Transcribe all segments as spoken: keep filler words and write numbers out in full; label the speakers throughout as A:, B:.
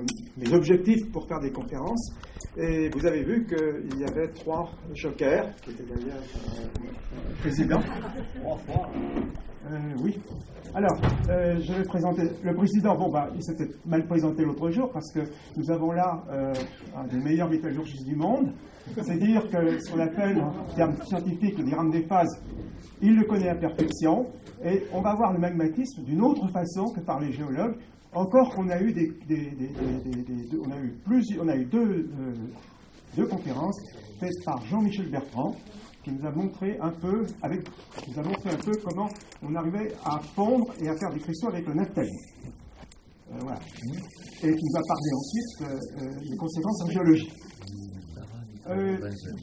A: mes objectifs pour faire des conférences. Et vous avez vu qu'il y avait trois jokers, qui étaient d'ailleurs euh, président. Trois fois. Euh, oui. Alors, euh, je vais présenter le président. Bon, bah, il s'était mal présenté l'autre jour parce que nous avons là euh, un des meilleurs métallurgistes du monde. C'est-à-dire que ce qu'on appelle, en termes scientifiques, le diagramme des phases, il le connaît à perfection. Et on va voir le magmatisme d'une autre façon que par les géologues. Encore qu'on a eu des, des, des, des, des, des on a eu plusieurs, on a eu deux, euh, deux conférences faites par Jean-Michel Bertrand, qui nous a montré un peu, avec, nous a montré un peu comment on arrivait à fondre et à faire des cristaux avec le naphtaline. Euh, voilà. Et qui nous a parlé ensuite euh, euh, des conséquences en géologie. Euh,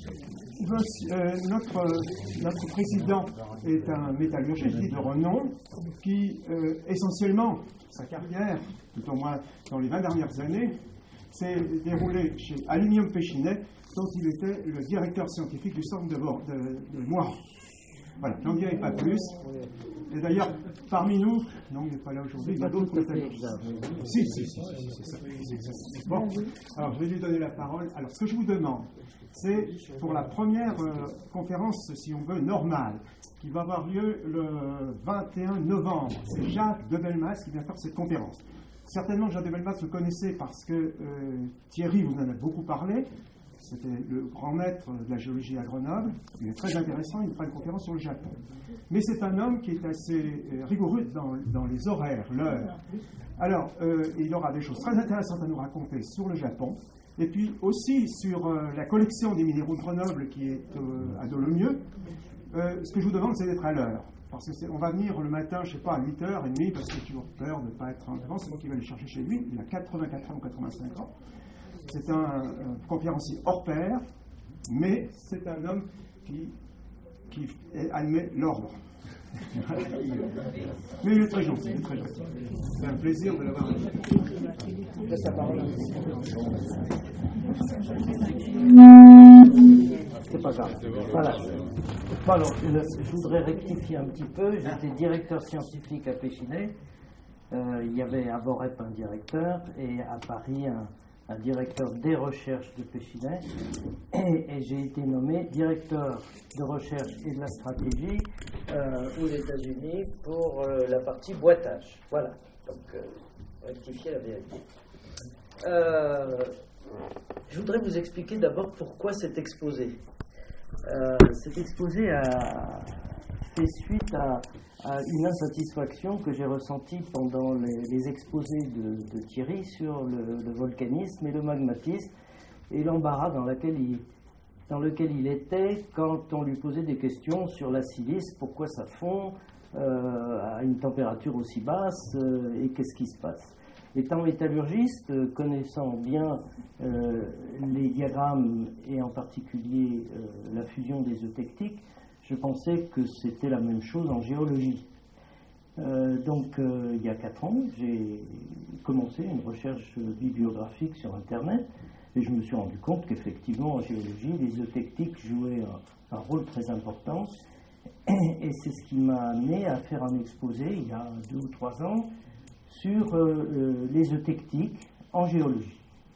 A: euh, notre, notre président est un métallurgiste de renom qui, euh, essentiellement, sa carrière, tout au moins dans les vingt dernières années, s'est déroulée chez Aluminium Péchinet, dont il était le directeur scientifique du centre de, de, de Moiran. Voilà, j'en dirai pas plus. Et d'ailleurs, parmi nous, non, il n'est pas là aujourd'hui, il y a d'autres métallurgistes. Si, si, si, c'est ça. Bon, alors je vais lui donner la parole. Alors, ce que je vous demande, c'est pour la première euh, conférence, si on veut, normale, qui va avoir lieu le vingt et un novembre. C'est Jacques Debelmas qui vient faire cette conférence. Certainement, Jacques Debelmas, vous le connaissez parce que euh, Thierry vous en a beaucoup parlé. C'était le grand maître de la géologie à Grenoble. Il est très intéressant, il fera une conférence sur le Japon. Mais c'est un homme qui est assez euh, rigoureux dans, dans les horaires, l'heure. Alors, euh, il aura des choses très intéressantes à nous raconter sur le Japon. Et puis aussi sur euh, la collection des minéraux de Grenoble qui est euh, à Dolomieu. Euh, ce que je vous demande, c'est d'être à l'heure. Parce qu'on va venir le matin, je ne sais pas, à huit heures trente, parce que j'ai toujours peur de ne pas être en avance. C'est moi qui vais aller chercher chez lui. Il a quatre-vingt-quatre ans ou quatre-vingt-cinq ans. C'est un, un conférencier hors pair, mais c'est un homme qui, qui admet l'ordre. Mais il est très gentil, il est très gentil. C'est un plaisir de l'avoir invité.
B: C'est pas grave. Voilà. Bon, alors, je, je voudrais rectifier un petit peu. J'étais directeur scientifique à Péchinet. Euh, il y avait à Vorep un directeur et à Paris un, un directeur des recherches de Péchinet. Et, et j'ai été nommé directeur de recherche et de la stratégie euh, aux États-Unis pour euh, la partie boitage. Voilà. Donc, euh, rectifier la vérité. Euh, je voudrais vous expliquer d'abord pourquoi cet exposé. Euh, cet exposé a fait suite à, à une insatisfaction que j'ai ressentie pendant les, les exposés de, de Thierry sur le, le volcanisme et le magmatisme et l'embarras dans, laquelle il, dans lequel il était quand on lui posait des questions sur la silice, pourquoi ça fond euh, à une température aussi basse euh, et qu'est-ce qui se passe. Étant métallurgiste, euh, connaissant bien euh, les diagrammes et en particulier euh, la fusion des eutectiques, je pensais que c'était la même chose en géologie. Euh, donc, euh, il y a quatre ans, j'ai commencé une recherche bibliographique sur Internet et je me suis rendu compte qu'effectivement, en géologie, les eutectiques jouaient un, un rôle très important. Et c'est ce qui m'a amené à faire un exposé il y a deux ou trois ans sur euh, euh, les eutectiques en géologie.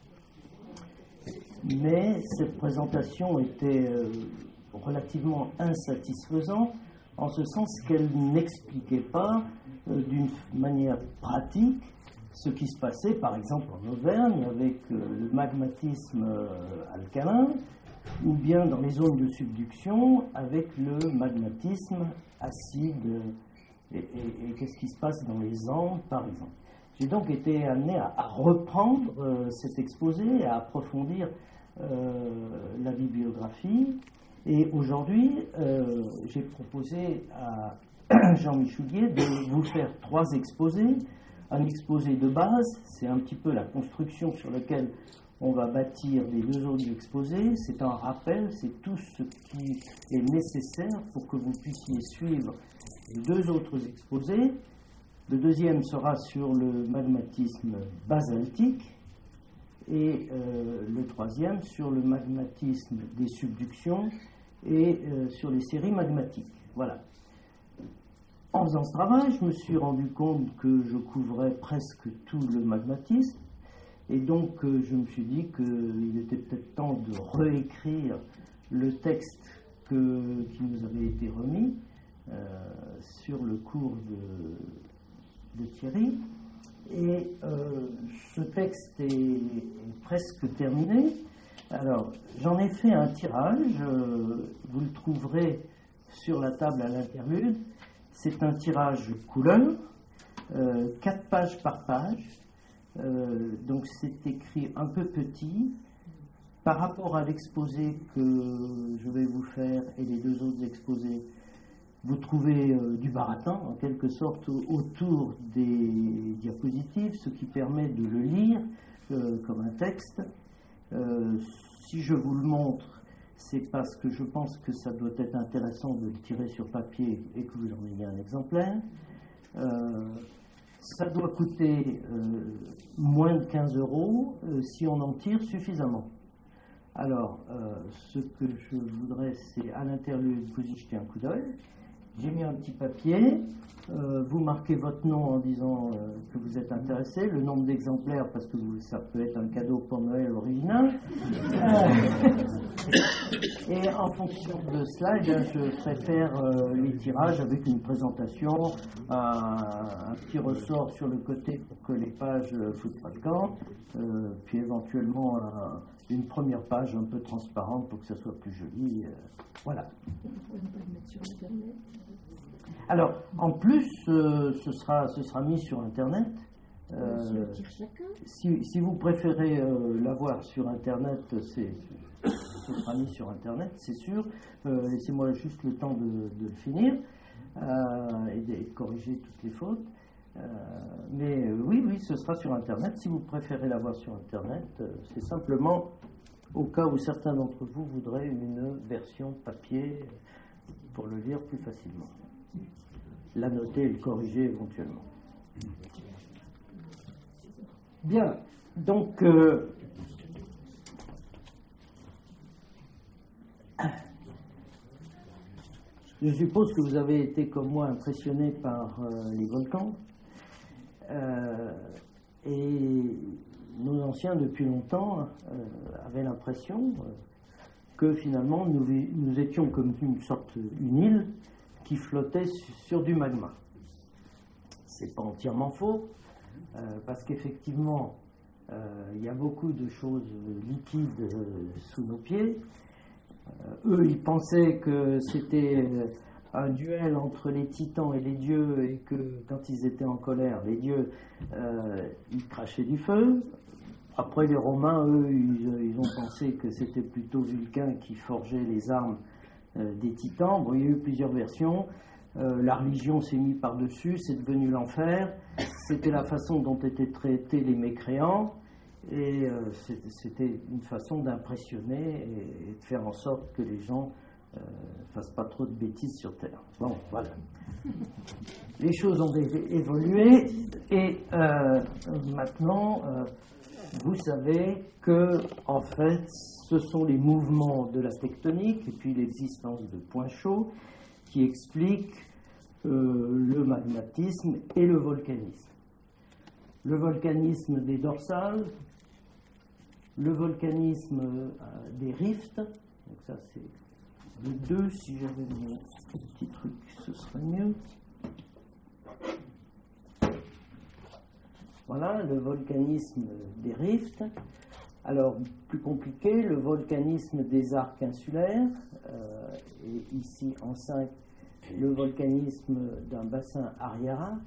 B: Mais cette présentation était euh, relativement insatisfaisante en ce sens qu'elle n'expliquait pas euh, d'une manière pratique ce qui se passait par exemple en Auvergne avec euh, le magmatisme euh, alcalin ou bien dans les zones de subduction avec le magmatisme acide. Et, et, et qu'est-ce qui se passe dans les Andes, par exemple. J'ai donc été amené à, à reprendre euh, cet exposé, à approfondir euh, la bibliographie. Et aujourd'hui, euh, j'ai proposé à Jean Michoulier de vous faire trois exposés. Un exposé de base, c'est un petit peu la construction sur laquelle on va bâtir les deux autres exposés. C'est un rappel, c'est tout ce qui est nécessaire pour que vous puissiez suivre les deux autres exposés. Le deuxième sera sur le magmatisme basaltique et euh, le troisième sur le magmatisme des subductions et euh, sur les séries magmatiques. Voilà. En faisant ce travail, je me suis rendu compte que je couvrais presque tout le magmatisme Et donc, euh, je me suis dit qu'il était peut-être temps de réécrire le texte que, qui nous avait été remis euh, sur le cours de, de Thierry. Et euh, ce texte est, est presque terminé. Alors, j'en ai fait un tirage, euh, vous le trouverez sur la table à l'interlude. C'est un tirage couleur, euh, quatre pages par page. Euh, donc c'est écrit un peu petit. Par rapport à l'exposé que je vais vous faire et les deux autres exposés, vous trouvez euh, du baratin, en quelque sorte, autour des diapositives, ce qui permet de le lire euh, comme un texte. Euh, si je vous le montre, c'est parce que je pense que ça doit être intéressant de le tirer sur papier et que vous en ayez un exemplaire. Euh, ça doit coûter euh, moins de quinze euros euh, si on en tire suffisamment. Alors, euh, ce que je voudrais, c'est à l'interlude, vous y jetez un coup d'œil. J'ai mis un petit papier, euh, vous marquez votre nom en disant euh, que vous êtes intéressé, le nombre d'exemplaires, parce que vous, ça peut être un cadeau pour Noël original. Euh, et en fonction de cela, eh bien, je ferai faire euh, les tirages avec une présentation, un, un petit ressort sur le côté pour que les pages ne foutent pas de camp, euh, puis éventuellement un, une première page un peu transparente pour que ça soit plus joli. Euh, voilà.
C: Vous ne pouvez pas le mettre sur Internet?
B: Alors, en plus, euh, ce, sera, ce sera mis sur Internet. Euh, si, si vous préférez euh, l'avoir sur Internet, c'est, ce sera mis sur Internet, c'est sûr. Euh, laissez-moi juste le temps de, de le finir euh, et, de, et de corriger toutes les fautes. Euh, mais euh, oui, oui, ce sera sur Internet. Si vous préférez l'avoir sur Internet, euh, c'est simplement au cas où certains d'entre vous voudraient une version papier pour le lire plus facilement. La noter et le corriger éventuellement. Bien, donc euh, je suppose que vous avez été comme moi impressionné par euh, les volcans euh, et nos anciens depuis longtemps euh, avaient l'impression euh, que finalement nous, nous étions comme une sorte, une île qui flottait sur du magma. C'est pas entièrement faux, euh, parce qu'effectivement, euh, il y a beaucoup de choses liquides euh, sous nos pieds. Euh, eux, ils pensaient que c'était euh, un duel entre les titans et les dieux, et que quand ils étaient en colère, les dieux, euh, ils crachaient du feu. Après, les Romains, eux, ils, ils ont pensé que c'était plutôt Vulcain qui forgeait les armes des titans. Bon, il y a eu plusieurs versions. Euh, la religion s'est mise par-dessus, c'est devenu l'enfer. C'était la façon dont étaient traités les mécréants, et euh, c'était, c'était une façon d'impressionner et, et de faire en sorte que les gens ne euh, fassent pas trop de bêtises sur Terre. Bon, voilà. Les choses ont évolué, et euh, maintenant, euh, vous savez que, en fait, ce sont les mouvements de la tectonique et puis l'existence de points chauds qui expliquent euh, le magmatisme et le volcanisme. Le volcanisme des dorsales, le volcanisme euh, des rifts, donc ça c'est le deux, si j'avais mon petit truc, ce serait mieux. Voilà, le volcanisme des rifts. Alors, plus compliqué, le volcanisme des arcs insulaires, euh, et ici en cinq, le volcanisme d'un bassin Ariara.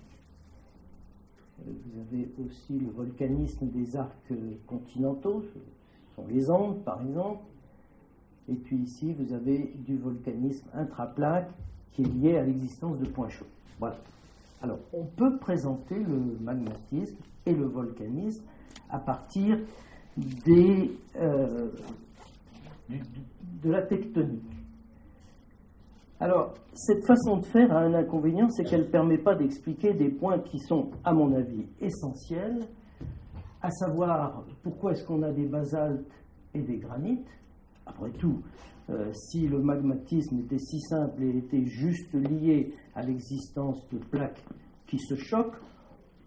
B: Vous avez aussi le volcanisme des arcs continentaux, ce sont les Andes par exemple. Et puis ici, vous avez du volcanisme intraplaque qui est lié à l'existence de points chauds. Voilà. Alors, on peut présenter le magmatisme et le volcanisme à partir des, euh, du, de la tectonique. Alors, cette façon de faire a un inconvénient, c'est qu'elle ne permet pas d'expliquer des points qui sont, à mon avis, essentiels, à savoir pourquoi est-ce qu'on a des basaltes et des granites. Après tout, euh, si le magmatisme était si simple et était juste lié à l'existence de plaques qui se choquent,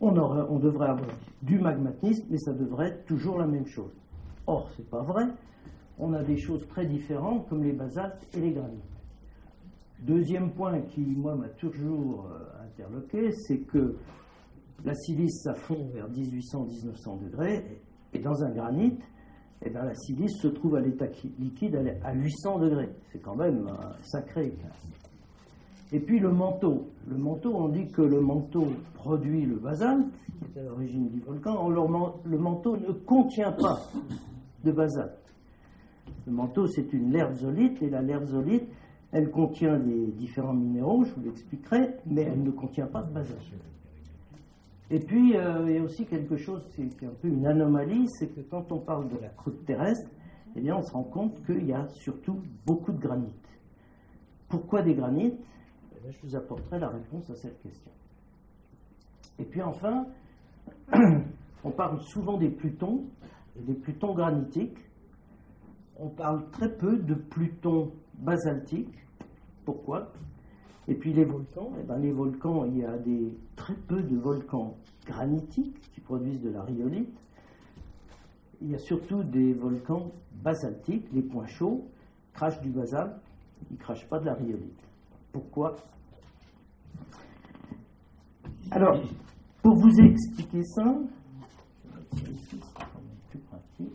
B: on, aurait, on devrait avoir du magmatisme, mais ça devrait être toujours la même chose. Or, ce n'est pas vrai. On a des choses très différentes, comme les basaltes et les granites. Deuxième point qui, moi, m'a toujours euh, interloqué, c'est que la silice, ça fond vers dix-huit cents à dix-neuf cents degrés, et dans un granit, eh bien, la silice se trouve à l'état liquide à huit cents degrés. C'est quand même un sacré écart. Et puis le manteau. Le manteau, on dit que le manteau produit le basalte, qui est à l'origine du volcan. Or, le manteau ne contient pas de basalte. Le manteau, c'est une lertzolite, et la lertzolite, elle contient les différents minéraux, je vous l'expliquerai, mais elle ne contient pas de basalte. Et puis, euh, il y a aussi quelque chose qui est un peu une anomalie, c'est que quand on parle de la croûte terrestre, eh bien, on se rend compte qu'il y a surtout beaucoup de granit. Pourquoi des granites ? Eh bien, je vous apporterai la réponse à cette question. Et puis enfin, on parle souvent des plutons, et des plutons granitiques. On parle très peu de plutons basaltiques. Pourquoi ? Et puis les volcans, eh bien, les volcans, il y a des, très peu de volcans granitiques qui produisent de la rhyolite. Il y a surtout des volcans basaltiques, les points chauds, crachent du basalte, ils ne crachent pas de la rhyolite. Pourquoi ? Alors, pour vous expliquer ça, je vais ici, c'est quand même plus pratique.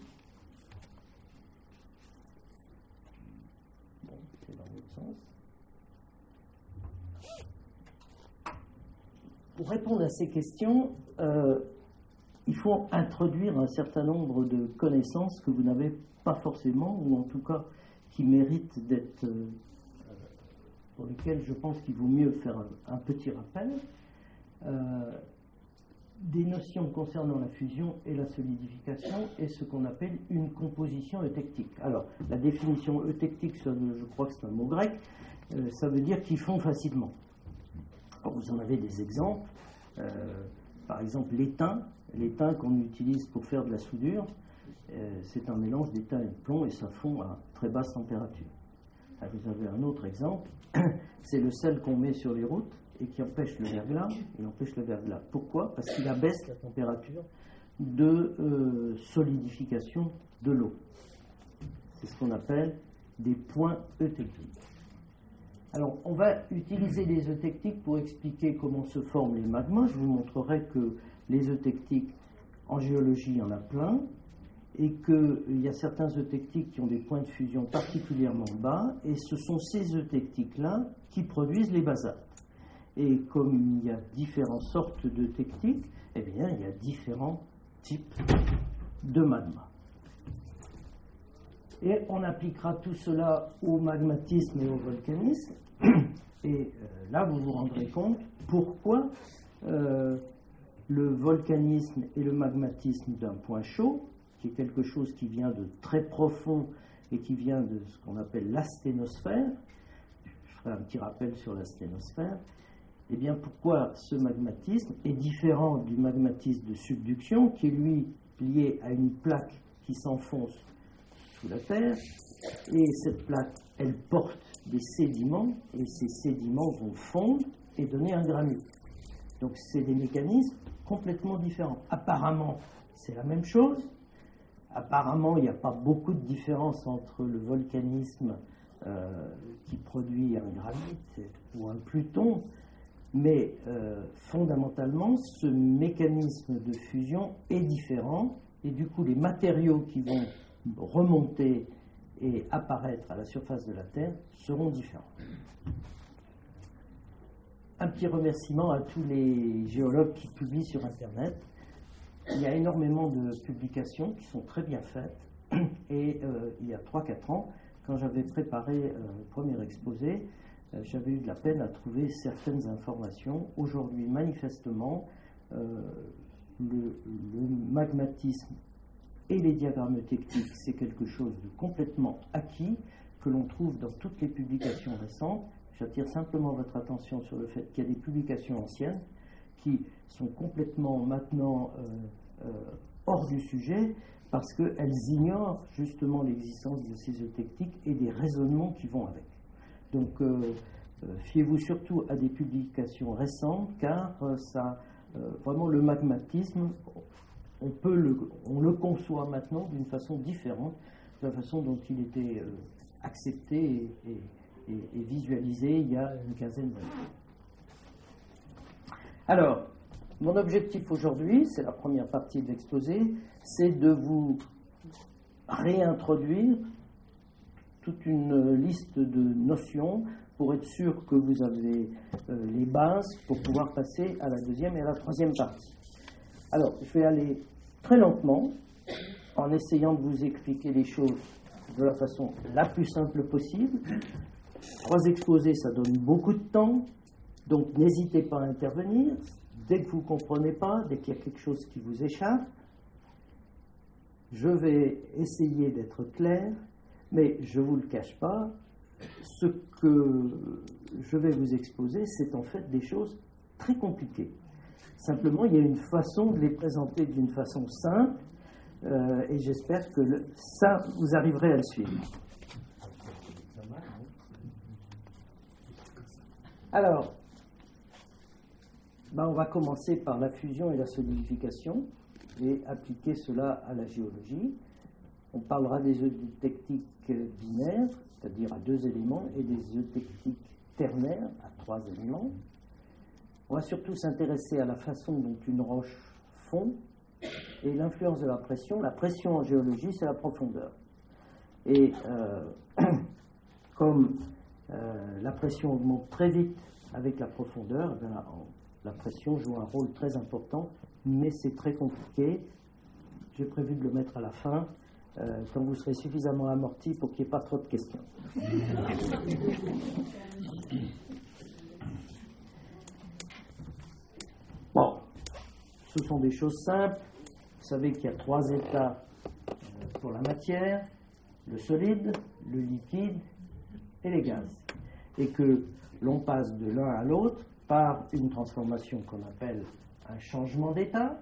B: Bon, c'est dans l'autre sens. Pour répondre à ces questions, euh, il faut introduire un certain nombre de connaissances que vous n'avez pas forcément, ou en tout cas qui méritent d'être, euh, pour lesquelles je pense qu'il vaut mieux faire un, un petit rappel. Euh, des notions concernant la fusion et la solidification et ce qu'on appelle une composition eutectique. Alors, la définition eutectique, je crois que c'est un mot grec, euh, ça veut dire qu'ils font facilement. Alors, vous en avez des exemples. Euh, par exemple, l'étain, l'étain qu'on utilise pour faire de la soudure, euh, c'est un mélange d'étain et de plomb et ça fond à très basse température. Alors, vous avez un autre exemple, c'est le sel qu'on met sur les routes et qui empêche le verglas. Il empêche le verglas. Pourquoi ? Parce qu'il abaisse la température de euh, solidification de l'eau. C'est ce qu'on appelle des points eutectiques. Alors, on va utiliser les eutectiques pour expliquer comment se forment les magmas. Je vous montrerai que les eutectiques, en géologie, il y en a plein, et qu'il y a certains eutectiques qui ont des points de fusion particulièrement bas, et ce sont ces eutectiques-là qui produisent les basaltes. Et comme il y a différentes sortes d'eutectiques, eh bien, il y a différents types de magma. Et on appliquera tout cela au magmatisme et au volcanisme. Et euh, là, vous vous rendrez compte pourquoi euh, le volcanisme et le magmatisme d'un point chaud, qui est quelque chose qui vient de très profond et qui vient de ce qu'on appelle l'asténosphère, je ferai un petit rappel sur l'asténosphère, eh bien, pourquoi ce magmatisme est différent du magmatisme de subduction, qui est lui lié à une plaque qui s'enfonce sous la terre, et cette plaque, elle porte des sédiments, et ces sédiments vont fondre et donner un granit. Donc, c'est des mécanismes complètement différents. Apparemment, c'est la même chose. Apparemment, il n'y a pas beaucoup de différence entre le volcanisme euh, qui produit un granit ou un pluton, mais euh, fondamentalement, ce mécanisme de fusion est différent, et du coup, les matériaux qui vont remonter et apparaître à la surface de la Terre seront différents. Un petit remerciement à tous les géologues qui publient sur Internet. Il y a énormément de publications qui sont très bien faites, et euh, il y a trois quatre ans, quand j'avais préparé euh, le premier exposé, euh, j'avais eu de la peine à trouver certaines informations. Aujourd'hui, manifestement, euh, le, le magmatisme et les diagrammes eutectiques, c'est quelque chose de complètement acquis, que l'on trouve dans toutes les publications récentes. J'attire simplement votre attention sur le fait qu'il y a des publications anciennes qui sont complètement maintenant euh, euh, hors du sujet, parce qu'elles ignorent justement l'existence de ces eutectiques et des raisonnements qui vont avec. Donc, euh, euh, fiez-vous surtout à des publications récentes, car euh, ça euh, vraiment le magmatisme, on, peut le, on le conçoit maintenant d'une façon différente de la façon dont il était euh, accepté et, et, et, et visualisé il y a une quinzaine d'années. Alors, mon objectif aujourd'hui, c'est la première partie de l'exposé, c'est de vous réintroduire toute une liste de notions pour être sûr que vous avez euh, les bases pour pouvoir passer à la deuxième et à la troisième partie. Alors, je vais aller très lentement en essayant de vous expliquer les choses de la façon la plus simple possible. Trois exposés, ça donne beaucoup de temps, donc n'hésitez pas à intervenir. Dès que vous ne comprenez pas, dès qu'il y a quelque chose qui vous échappe, je vais essayer d'être clair, mais je ne vous le cache pas, ce que je vais vous exposer, c'est en fait des choses très compliquées. Simplement, il y a une façon de les présenter d'une façon simple, euh, et j'espère que le, ça, vous arriverez à le suivre. Alors, ben on va commencer par la fusion et la solidification et appliquer cela à la géologie. On parlera des eutectiques binaires, c'est-à-dire à deux éléments, et des eutectiques ternaires à trois éléments. On va surtout s'intéresser à la façon dont une roche fond et l'influence de la pression. La pression en géologie, c'est la profondeur. Et euh, comme euh, la pression augmente très vite avec la profondeur, eh bien, la pression joue un rôle très important, mais c'est très compliqué. J'ai prévu de le mettre à la fin, euh, quand vous serez suffisamment amorti pour qu'il n'y ait pas trop de questions. Bon, ce sont des choses simples. Vous savez qu'il y a trois états pour la matière, le solide, le liquide et les gaz. Et que l'on passe de l'un à l'autre par une transformation qu'on appelle un changement d'état.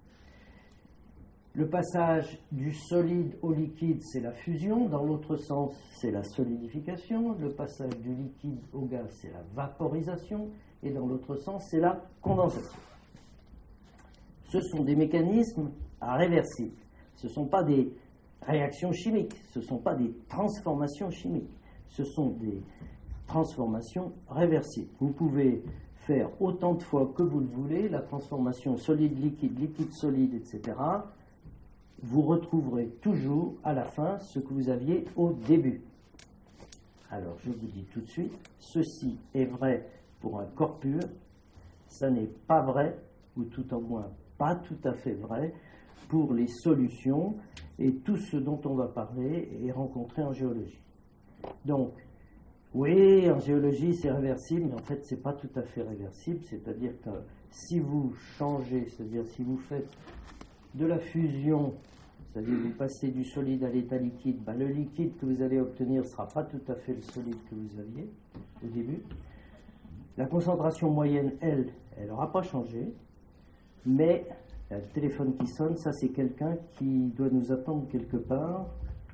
B: Le passage du solide au liquide, c'est la fusion. Dans l'autre sens, c'est la solidification. Le passage du liquide au gaz, c'est la vaporisation. Et dans l'autre sens, c'est la condensation. Ce sont des mécanismes réversibles. Ce ne sont pas des réactions chimiques. Ce ne sont pas des transformations chimiques. Ce sont des transformations réversibles. Vous pouvez faire autant de fois que vous le voulez, la transformation solide-liquide, liquide-solide, et cetera. Vous retrouverez toujours à la fin ce que vous aviez au début. Alors, je vous dis tout de suite, ceci est vrai pour un corps pur, ça n'est pas vrai, ou tout au moins pas tout à fait vrai, pour les solutions, et tout ce dont on va parler est rencontré en géologie. Donc, oui, en géologie, c'est réversible, mais en fait, ce n'est pas tout à fait réversible. C'est-à-dire que si vous changez, c'est-à-dire si vous faites de la fusion, c'est-à-dire vous passez du solide à l'état liquide, ben le liquide que vous allez obtenir ne sera pas tout à fait le solide que vous aviez au début. La concentration moyenne, elle, elle n'aura pas changé, mais il y a le téléphone qui sonne, ça c'est quelqu'un qui doit nous attendre quelque part. Allô ?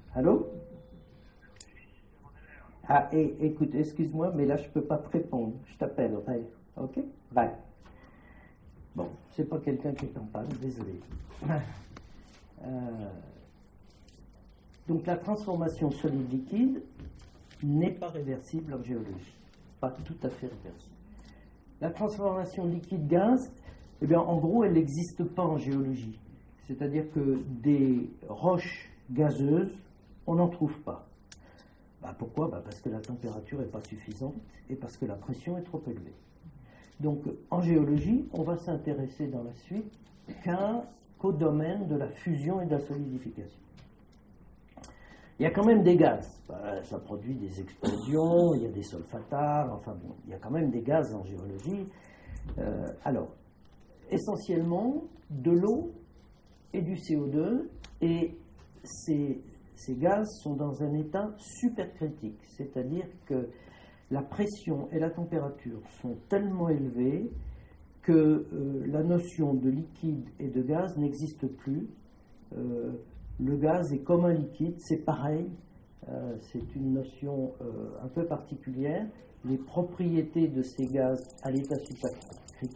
B: Ah, et, écoute, excuse-moi, mais là, je ne peux pas te répondre. Je t'appelle, ouais. OK? Bye. Bon, c'est pas quelqu'un qui est en panne, désolé. euh, donc, la transformation solide-liquide n'est pas réversible en géologie. Pas tout à fait réversible. La transformation liquide-gaz, eh bien, en gros, elle n'existe pas en géologie. C'est-à-dire que des roches gazeuses, on n'en trouve pas. Bah pourquoi bah Parce que la température n'est pas suffisante et parce que la pression est trop élevée. Donc, en géologie, on va s'intéresser dans la suite qu'un, qu'au domaine de la fusion et de la solidification. Il y a quand même des gaz. Bah, ça produit des explosions, il y a des solfatares, enfin bon, il y a quand même des gaz en géologie. Euh, alors, essentiellement, de l'eau et du C O deux, et c'est... Ces gaz sont dans un état supercritique, c'est-à-dire que la pression et la température sont tellement élevées que euh, la notion de liquide et de gaz n'existe plus. Euh, le gaz est comme un liquide, c'est pareil, euh, c'est une notion euh, un peu particulière. Les propriétés de ces gaz à l'état supercritique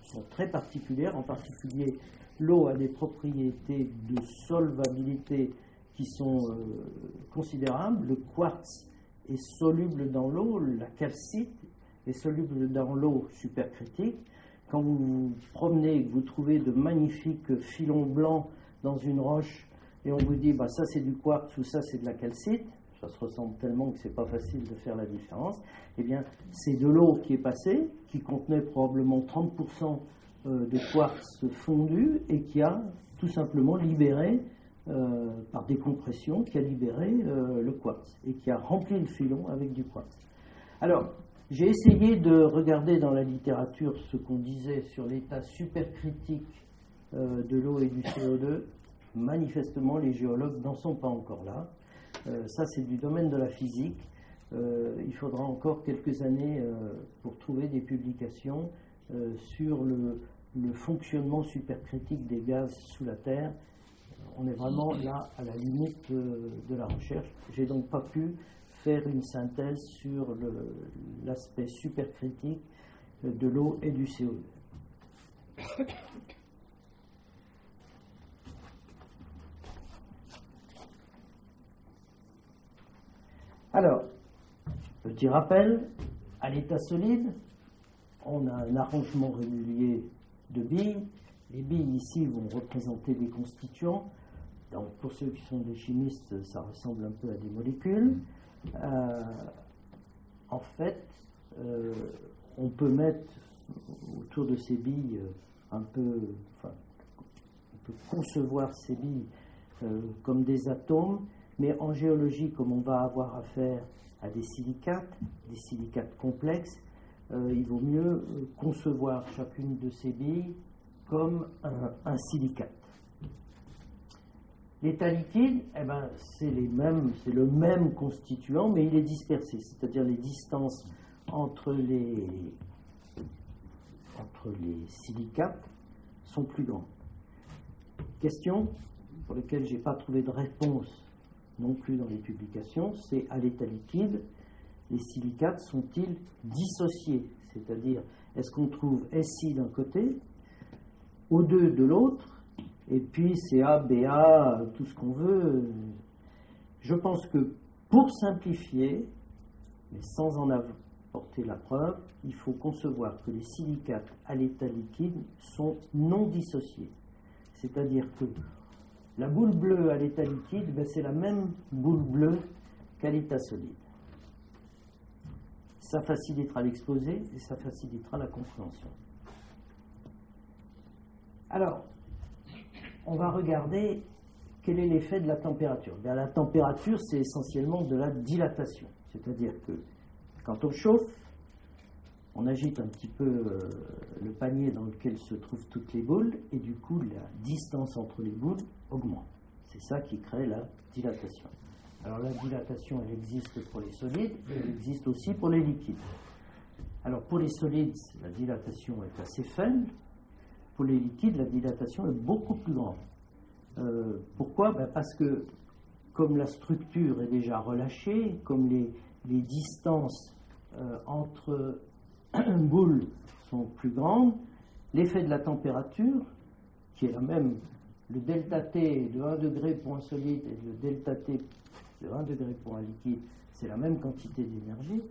B: sont très particulières. En particulier, l'eau a des propriétés de solvabilité qui sont euh, considérables. Le quartz est soluble dans l'eau, la calcite est soluble dans l'eau supercritique. Quand vous vous promenez et que vous trouvez de magnifiques filons blancs dans une roche et on vous dit bah, ça c'est du quartz ou ça c'est de la calcite, ça se ressemble tellement que c'est pas facile de faire la différence, eh bien c'est de l'eau qui est passée, qui contenait probablement trente pour cent de quartz fondu et qui a tout simplement libéré euh, par décompression, qui a libéré euh, le quartz et qui a rempli le filon avec du quartz. Alors, j'ai essayé de regarder dans la littérature ce qu'on disait sur l'état supercritique euh, de l'eau et du C O deux. Manifestement, les géologues n'en sont pas encore là. Euh, ça, c'est du domaine de la physique. Euh, il faudra encore quelques années euh, pour trouver des publications euh, sur le, le fonctionnement supercritique des gaz sous la Terre. On est vraiment là à la limite de, de la recherche. J'ai donc pas pu faire une synthèse sur le, l'aspect supercritique de l'eau et du C O deux. Alors, petit rappel, à l'état solide, on a un arrangement régulier de billes. Les billes ici vont représenter des constituants. Donc, pour ceux qui sont des chimistes, ça ressemble un peu à des molécules. Euh, en fait, euh, on peut mettre autour de ces billes un peu, enfin, on peut concevoir ces billes euh, comme des atomes, mais en géologie, comme on va avoir affaire à des silicates, des silicates complexes, euh, il vaut mieux concevoir chacune de ces billes comme un, un silicate. L'état liquide, eh ben, c'est, les mêmes, c'est le même constituant, mais il est dispersé, c'est-à-dire les distances entre les, entre les silicates sont plus grandes. Question pour laquelle je n'ai pas trouvé de réponse non plus dans les publications, c'est à l'état liquide, les silicates sont-ils dissociés? C'est-à-dire, est-ce qu'on trouve S I d'un côté, O deux de l'autre, et puis C A, B A, tout ce qu'on veut? Je pense que pour simplifier, mais sans en apporter la preuve, il faut concevoir que les silicates à l'état liquide sont non dissociés. C'est-à-dire que la boule bleue à l'état liquide, ben c'est la même boule bleue qu'à l'état solide. Ça facilitera l'exposé et ça facilitera la compréhension. Alors, on va regarder quel est l'effet de la température. Bien, la température, c'est essentiellement de la dilatation. C'est-à-dire que quand on chauffe, on agite un petit peu euh, le panier dans lequel se trouvent toutes les boules, et du coup, la distance entre les boules augmente. C'est ça qui crée la dilatation. Alors, la dilatation, elle existe pour les solides, et elle existe aussi pour les liquides. Alors, pour les solides, la dilatation est assez faible. Pour les liquides, la dilatation est beaucoup plus grande. Euh, pourquoi? Ben parce que, comme la structure est déjà relâchée, comme les, les distances euh, entre boules sont plus grandes, l'effet de la température, qui est la même, le delta T de un degré pour un solide et le delta T de un degré pour un liquide, c'est la même quantité d'énergie.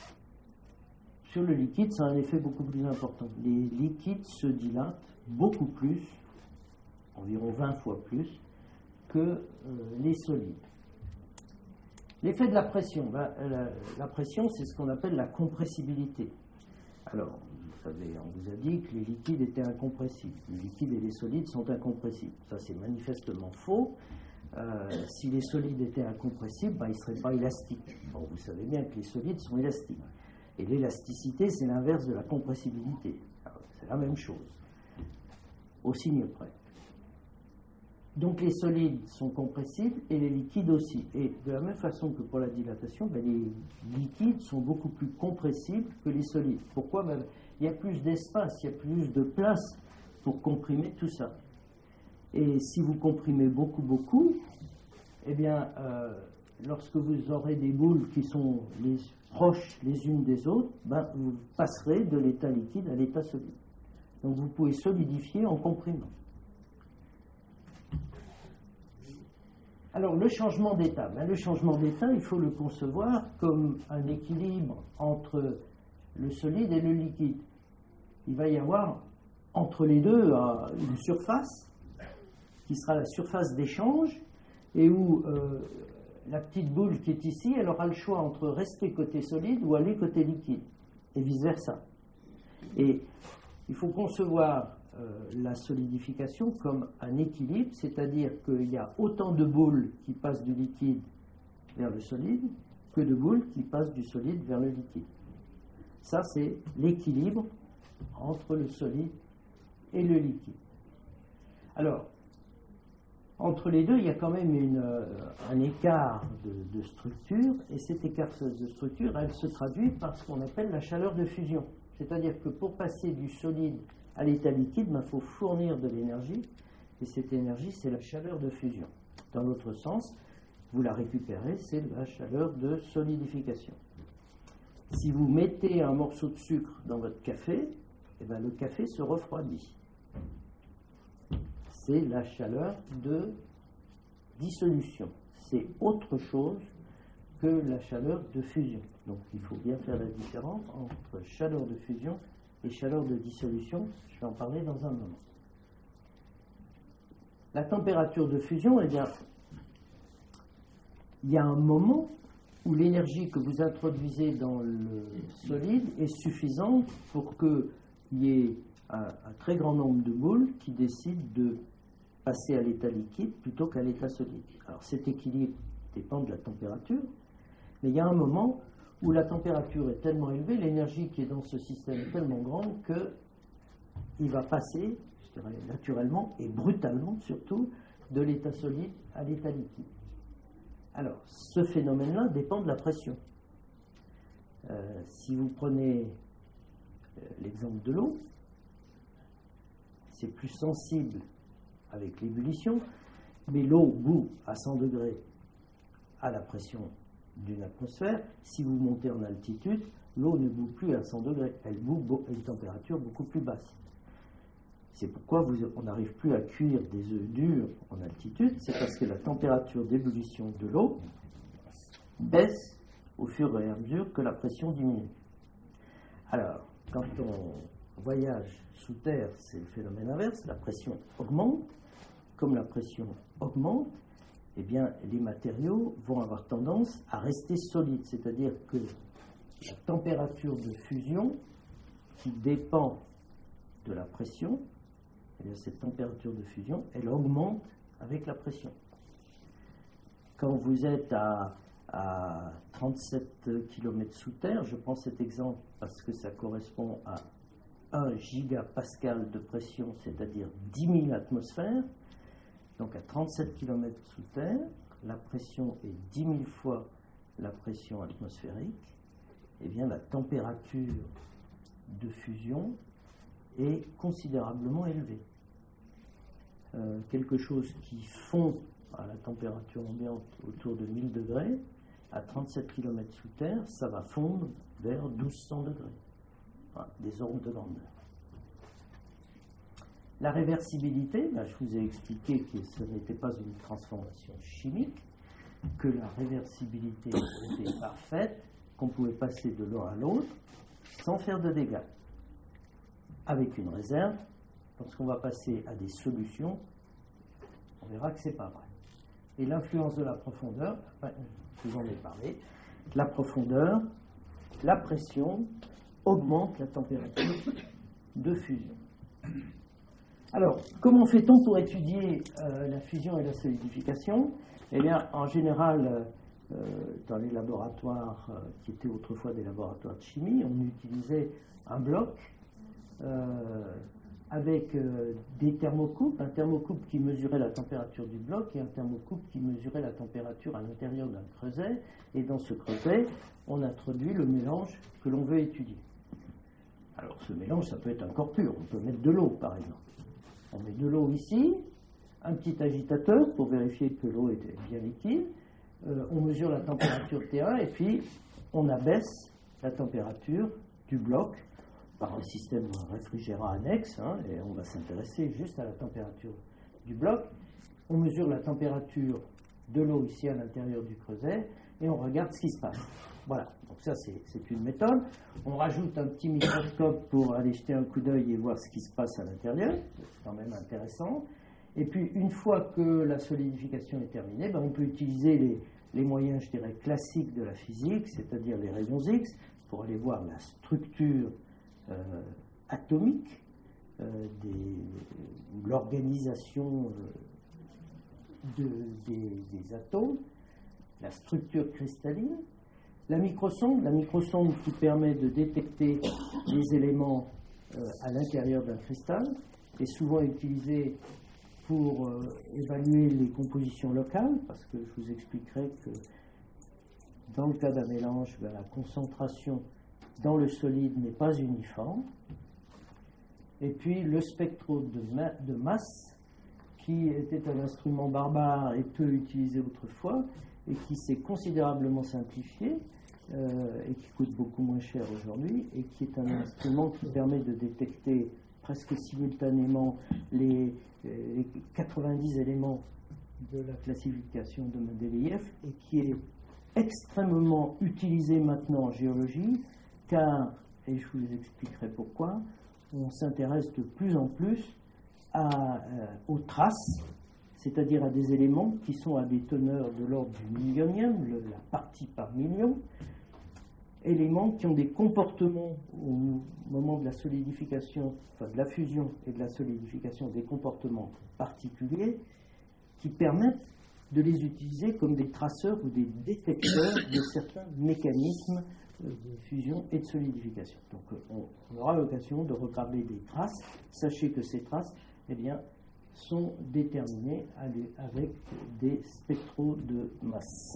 B: Sur le liquide, ça a un effet beaucoup plus important. Les liquides se dilatent beaucoup plus, environ vingt fois plus, que euh, les solides. L'effet de la pression, ben, la, la pression, c'est ce qu'on appelle la compressibilité. Alors, vous savez, on vous a dit que les liquides étaient incompressibles. Les liquides et les solides sont incompressibles. Ça, c'est manifestement faux. Euh, si les solides étaient incompressibles, ben, ils ne seraient pas élastiques. Bon, vous savez bien que les solides sont élastiques. Et l'élasticité, c'est l'inverse de la compressibilité. Alors, c'est la même chose, au signe près. Donc les solides sont compressibles et les liquides aussi. Et de la même façon que pour la dilatation, ben, les liquides sont beaucoup plus compressibles que les solides. Pourquoi? Ben, il y a plus d'espace, il y a plus de place pour comprimer tout ça. Et si vous comprimez beaucoup, beaucoup, eh bien, euh, lorsque vous aurez des boules qui sont les, proches les unes des autres, ben, vous passerez de l'état liquide à l'état solide. Donc vous pouvez solidifier en comprimant. Alors le changement d'état, ben, le changement d'état, il faut le concevoir comme un équilibre entre le solide et le liquide. Il va y avoir entre les deux euh, une surface qui sera la surface d'échange et où euh, la petite boule qui est ici, elle aura le choix entre rester côté solide ou aller côté liquide et vice-versa. Et il faut concevoir euh, la solidification comme un équilibre, c'est-à-dire qu'il y a autant de boules qui passent du liquide vers le solide que de boules qui passent du solide vers le liquide. Ça, c'est l'équilibre entre le solide et le liquide. Alors, entre les deux, il y a quand même une, euh, un écart de, de structure, et cet écart de structure, elle se traduit par ce qu'on appelle la chaleur de fusion. C'est-à-dire que pour passer du solide à l'état liquide, il ben, faut fournir de l'énergie, et cette énergie, c'est la chaleur de fusion. Dans l'autre sens, vous la récupérez, c'est la chaleur de solidification. Si vous mettez un morceau de sucre dans votre café, eh ben, le café se refroidit. C'est la chaleur de dissolution. C'est autre chose que la chaleur de fusion. Donc il faut bien faire la différence entre chaleur de fusion et chaleur de dissolution. Je vais en parler dans un moment. La température de fusion, eh bien, il y a un moment où l'énergie que vous introduisez dans le solide est suffisante pour qu'il y ait un, un très grand nombre de boules qui décident de passer à l'état liquide plutôt qu'à l'état solide. Alors cet équilibre dépend de la température, mais il y a un moment où la température est tellement élevée, l'énergie qui est dans ce système est tellement grande qu'il va passer, je dirais, naturellement et brutalement surtout, de l'état solide à l'état liquide. Alors, ce phénomène-là dépend de la pression. Euh, si vous prenez euh, l'exemple de l'eau, c'est plus sensible avec l'ébullition, mais l'eau bout à cent degrés à la pression d'une atmosphère. Si vous montez en altitude, l'eau ne bout plus à cent degrés, elle bout à une température beaucoup plus basse. C'est pourquoi vous, on n'arrive plus à cuire des œufs durs en altitude, c'est parce que la température d'ébullition de l'eau baisse au fur et à mesure que la pression diminue. Alors, quand on voyage sous terre, c'est le phénomène inverse, la pression augmente. Comme la pression augmente, eh bien, les matériaux vont avoir tendance à rester solides, c'est-à-dire que la température de fusion qui dépend de la pression, eh bien, cette température de fusion, elle augmente avec la pression. Quand vous êtes à, à trente-sept kilomètres sous terre, je prends cet exemple parce que ça correspond à un gigapascal de pression, c'est-à-dire dix mille atmosphères. Donc à trente-sept kilomètres sous terre, la pression est dix mille fois la pression atmosphérique. Eh bien, la température de fusion est considérablement élevée. Euh, quelque chose qui fond à la température ambiante autour de mille degrés, à trente-sept kilomètres sous terre, ça va fondre vers douze cents degrés. Voilà, des ordres de grandeur. La réversibilité, ben, je vous ai expliqué que ce n'était pas une transformation chimique, que la réversibilité était parfaite, qu'on pouvait passer de l'un à l'autre sans faire de dégâts. Avec une réserve, lorsqu'on va passer à des solutions, on verra que ce n'est pas vrai. Et l'influence de la profondeur, ben, je vous en ai parlé, la profondeur, la pression augmente la température de fusion. Alors, comment fait-on pour étudier euh, la fusion et la solidification? Eh bien, en général, euh, dans les laboratoires euh, qui étaient autrefois des laboratoires de chimie, on utilisait un bloc euh, avec euh, des thermocoupes, un thermocoupe qui mesurait la température du bloc et un thermocoupe qui mesurait la température à l'intérieur d'un creuset. Et dans ce creuset, on introduit le mélange que l'on veut étudier. Alors, ce mélange, ça peut être un corps pur. On peut mettre de l'eau, par exemple. On met de l'eau ici, un petit agitateur pour vérifier que l'eau est bien liquide. Euh, on mesure la température T un et puis on abaisse la température du bloc par un système réfrigérant annexe, hein, et on va s'intéresser juste à la température du bloc. On mesure la température de l'eau ici à l'intérieur du creuset et on regarde ce qui se passe. Voilà, donc ça c'est, c'est une méthode. On rajoute un petit microscope pour aller jeter un coup d'œil et voir ce qui se passe à l'intérieur, c'est quand même intéressant. Et puis une fois que la solidification est terminée, ben, on peut utiliser les, les moyens, je dirais, classiques de la physique, c'est-à-dire les rayons X, pour aller voir la structure euh, atomique, euh, des, l'organisation euh, de, des, des atomes, la structure cristalline. La microsonde, la microsonde qui permet de détecter les éléments euh, à l'intérieur d'un cristal, est souvent utilisée pour euh, évaluer les compositions locales, parce que je vous expliquerai que dans le cas d'un mélange, ben, la concentration dans le solide n'est pas uniforme. Et puis le spectrode de, ma- de masse, qui était un instrument barbare et peu utilisé autrefois, et qui s'est considérablement simplifié, euh, et qui coûte beaucoup moins cher aujourd'hui, et qui est un instrument qui permet de détecter presque simultanément les, les quatre-vingt-dix éléments de la classification de Mendeleïev, et qui est extrêmement utilisé maintenant en géologie, car, et je vous expliquerai pourquoi, on s'intéresse de plus en plus à, euh, aux traces, c'est-à-dire à des éléments qui sont à des teneurs de l'ordre du millionième, le, la partie par million, éléments qui ont des comportements au moment de la solidification, enfin de la fusion et de la solidification, des comportements particuliers qui permettent de les utiliser comme des traceurs ou des détecteurs de certains mécanismes de fusion et de solidification. Donc on, on aura l'occasion de regarder des traces. Sachez que ces traces, eh bien, sont déterminées avec des spectros de masse.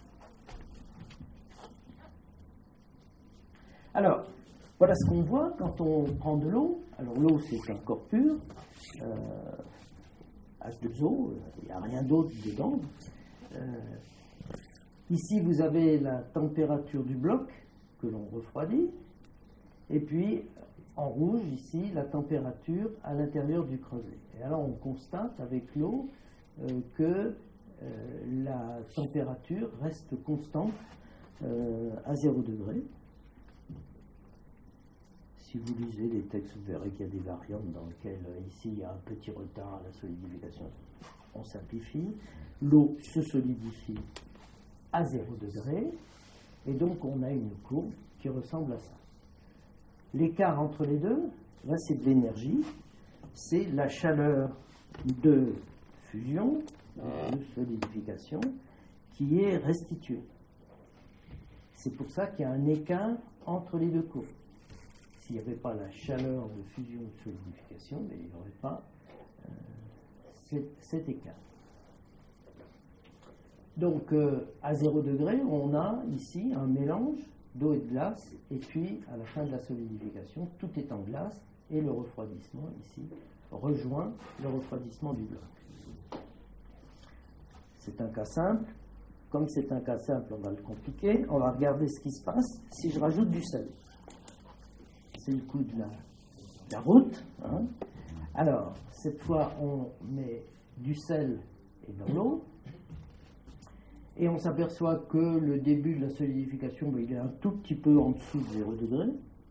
B: Alors, voilà ce qu'on voit quand on prend de l'eau. Alors l'eau, c'est un corps pur, euh, H deux O, il n'y a rien d'autre dedans. Euh, ici, vous avez la température du bloc que l'on refroidit, et puis en rouge, ici, la température à l'intérieur du creuset. Et alors, on constate avec l'eau euh, que euh, la température reste constante euh, à zéro degré. Si vous lisez les textes, vous verrez qu'il y a des variantes dans lesquelles, ici, il y a un petit retard à la solidification. On simplifie. L'eau se solidifie à zéro degré, et donc on a une courbe qui ressemble à ça. L'écart entre les deux, là, c'est de l'énergie, c'est la chaleur de fusion, de solidification, qui est restituée. C'est pour ça qu'il y a un écart entre les deux courbes. S'il n'y avait pas la chaleur de fusion et de solidification, mais il n'y aurait pas euh, cet, cet écart. Donc, euh, à zéro degré, on a ici un mélange d'eau et de glace, et puis, à la fin de la solidification, tout est en glace, et le refroidissement, ici, rejoint le refroidissement du bloc. C'est un cas simple. Comme c'est un cas simple, on va le compliquer. On va regarder ce qui se passe si je rajoute du sel. C'est le coup de la, de la route. Hein. Alors, cette fois, on met du sel et de l'eau. Et on s'aperçoit que le début de la solidification, ben, il est un tout petit peu en dessous de zéro degré.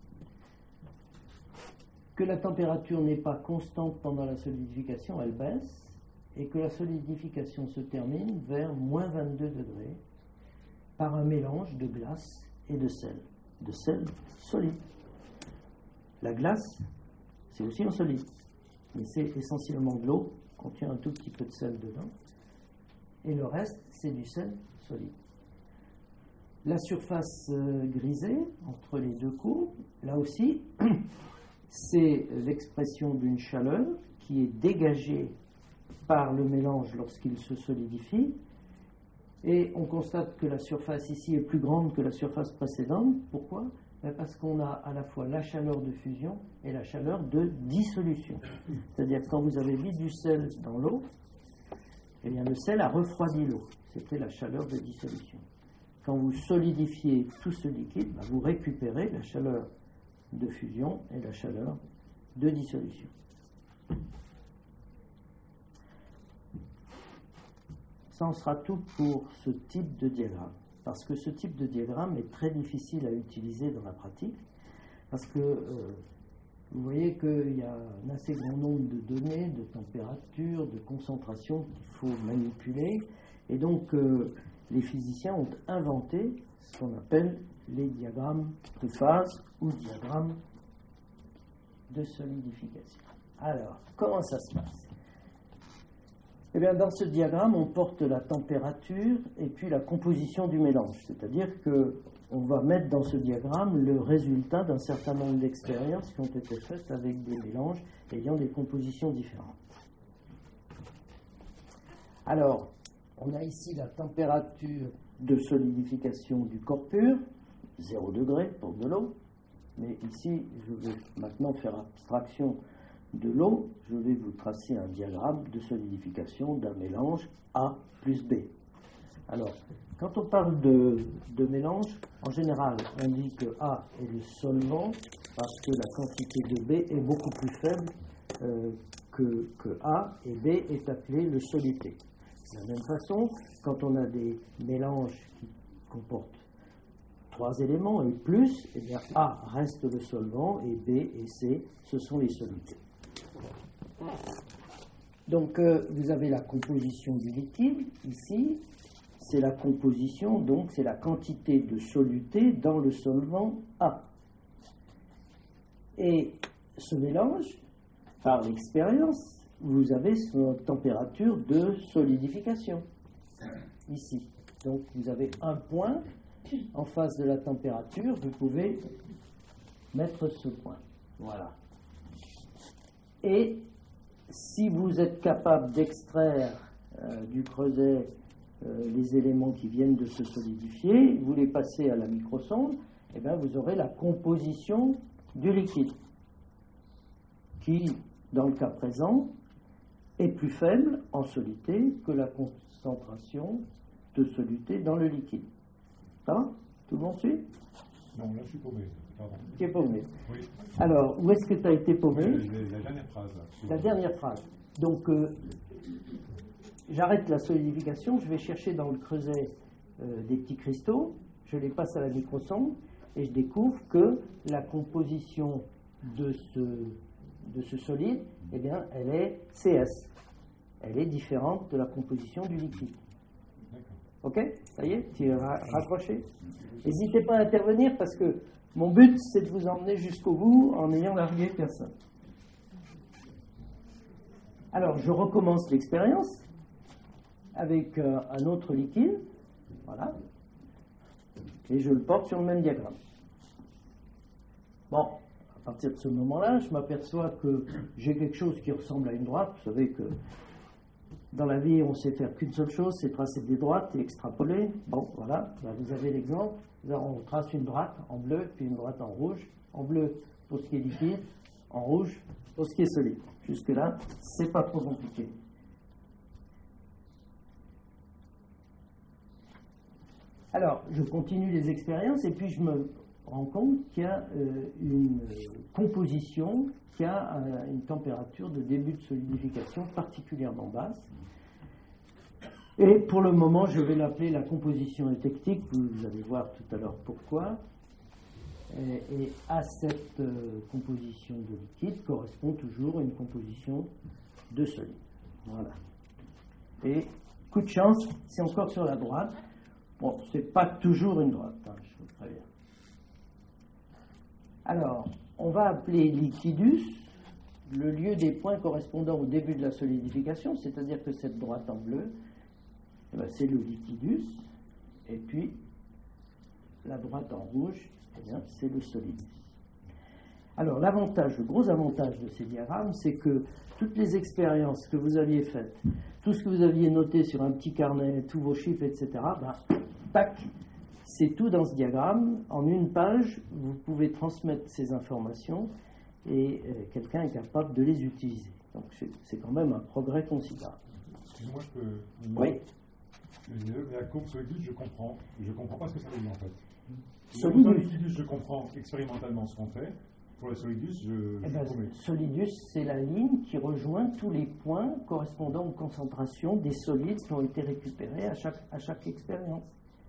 B: Que la température n'est pas constante pendant la solidification, elle baisse. Et que la solidification se termine vers moins vingt-deux degrés par un mélange de glace et de sel. De sel solide. La glace, c'est aussi un solide, mais c'est essentiellement de l'eau, contient un tout petit peu de sel dedans, et le reste, c'est du sel solide. La surface euh, grisée, entre les deux courbes, là aussi, c'est l'expression d'une chaleur qui est dégagée par le mélange lorsqu'il se solidifie, et on constate que la surface ici est plus grande que la surface précédente. Pourquoi ? Parce qu'on a à la fois la chaleur de fusion et la chaleur de dissolution. C'est-à-dire que quand vous avez mis du sel dans l'eau, eh bien le sel a refroidi l'eau. C'était la chaleur de dissolution. Quand vous solidifiez tout ce liquide, ben vous récupérez la chaleur de fusion et la chaleur de dissolution. Ça en sera tout pour ce type de diagramme, parce que ce type de diagramme est très difficile à utiliser dans la pratique, parce que euh, vous voyez qu'il y a un assez grand nombre de données, de température, de concentration qu'il faut manipuler, et donc euh, les physiciens ont inventé ce qu'on appelle les diagrammes de phase ou diagrammes de solidification. Alors, comment ça se passe? Eh bien, dans ce diagramme, on porte la température et puis la composition du mélange, c'est-à-dire qu'on va mettre dans ce diagramme le résultat d'un certain nombre d'expériences qui ont été faites avec des mélanges ayant des compositions différentes. Alors, on a ici la température de solidification du corps pur, zéro degré pour de l'eau, mais ici, je vais maintenant faire abstraction de l'eau, je vais vous tracer un diagramme de solidification d'un mélange A plus B. Alors, quand on parle de, de mélange, en général, on dit que A est le solvant parce que la quantité de B est beaucoup plus faible euh, que, que A, et B est appelé le soluté. De la même façon, quand on a des mélanges qui comportent trois éléments et plus, eh bien A reste le solvant et B et C, ce sont les solutés. Donc, euh, vous avez la composition du liquide, ici, c'est la composition, donc c'est la quantité de soluté dans le solvant A. Et ce mélange, par l'expérience, vous avez son température de solidification, ici. Donc, vous avez un point en face de la température, vous pouvez mettre ce point. Voilà. Et si vous êtes capable d'extraire euh, du creuset euh, les éléments qui viennent de se solidifier, vous les passez à la microsonde, et bien vous aurez la composition du liquide, qui, dans le cas présent, est plus faible en soluté que la concentration de soluté dans le liquide. Ça va? Tout le monde suit?
D: Non, là je suis paumé. Pardon.
B: Tu es paumé.
D: Oui.
B: Alors, où est-ce que tu as été paumé?
D: Oui, la, la dernière phrase. Là, sur...
B: La dernière phrase. Donc, euh, j'arrête la solidification, je vais chercher dans le creuset euh, des petits cristaux, je les passe à la microsonde et je découvre que la composition de ce, de ce solide, eh bien, elle est C S. Elle est différente de la composition du liquide. Ok? Ça y est? Tu es ra- rapproché? N'hésitez pas à intervenir parce que mon but, c'est de vous emmener jusqu'au bout en n'ayant largué personne. Alors, je recommence l'expérience avec euh, un autre liquide. Voilà. Et je le porte sur le même diagramme. Bon, à partir de ce moment-là, je m'aperçois que j'ai quelque chose qui ressemble à une droite. Vous savez que dans la vie, on sait faire qu'une seule chose, c'est tracer des droites et extrapoler. Bon, voilà, ben, vous avez l'exemple. On trace une droite en bleu, puis une droite en rouge. En bleu pour ce qui est liquide, en rouge pour ce qui est solide. Jusque-là, c'est pas trop compliqué. Alors, je continue les expériences et puis je me rends compte qu'il y a euh, une composition qui a euh, une température de début de solidification particulièrement basse. Et pour le moment, je vais l'appeler la composition étectique. Vous allez voir tout à l'heure pourquoi. Et, et à cette euh, composition de liquide correspond toujours une composition de solide. Voilà. Et coup de chance, c'est encore sur la droite. Bon, c'est pas toujours une droite, hein, je vous préviens. Alors, on va appeler liquidus le lieu des points correspondant au début de la solidification, c'est-à-dire que cette droite en bleu, eh ben, c'est le liquidus, et puis la droite en rouge, eh bien, c'est le solidus. Alors, l'avantage, le gros avantage de ces diagrammes, c'est que toutes les expériences que vous aviez faites, tout ce que vous aviez noté sur un petit carnet, tous vos chiffres, et cetera, ben, tac, c'est tout dans ce diagramme. En une page, vous pouvez transmettre ces informations et euh, quelqu'un est capable de les utiliser. Donc, c'est, c'est quand même un progrès considérable.
D: Excuse-moi, je peux...
B: Oui.
D: La courbe solidus, je comprends. Je comprends pas ce que ça veut dire en fait.
B: Solidus.
D: Solidus, je comprends expérimentalement ce qu'on fait. Pour la Solidus, je,
B: Eh
D: je
B: ben,
D: promets.
B: Solidus, c'est la ligne qui rejoint tous les points correspondant aux concentrations des solides qui ont été récupérés à chaque, à chaque expérience.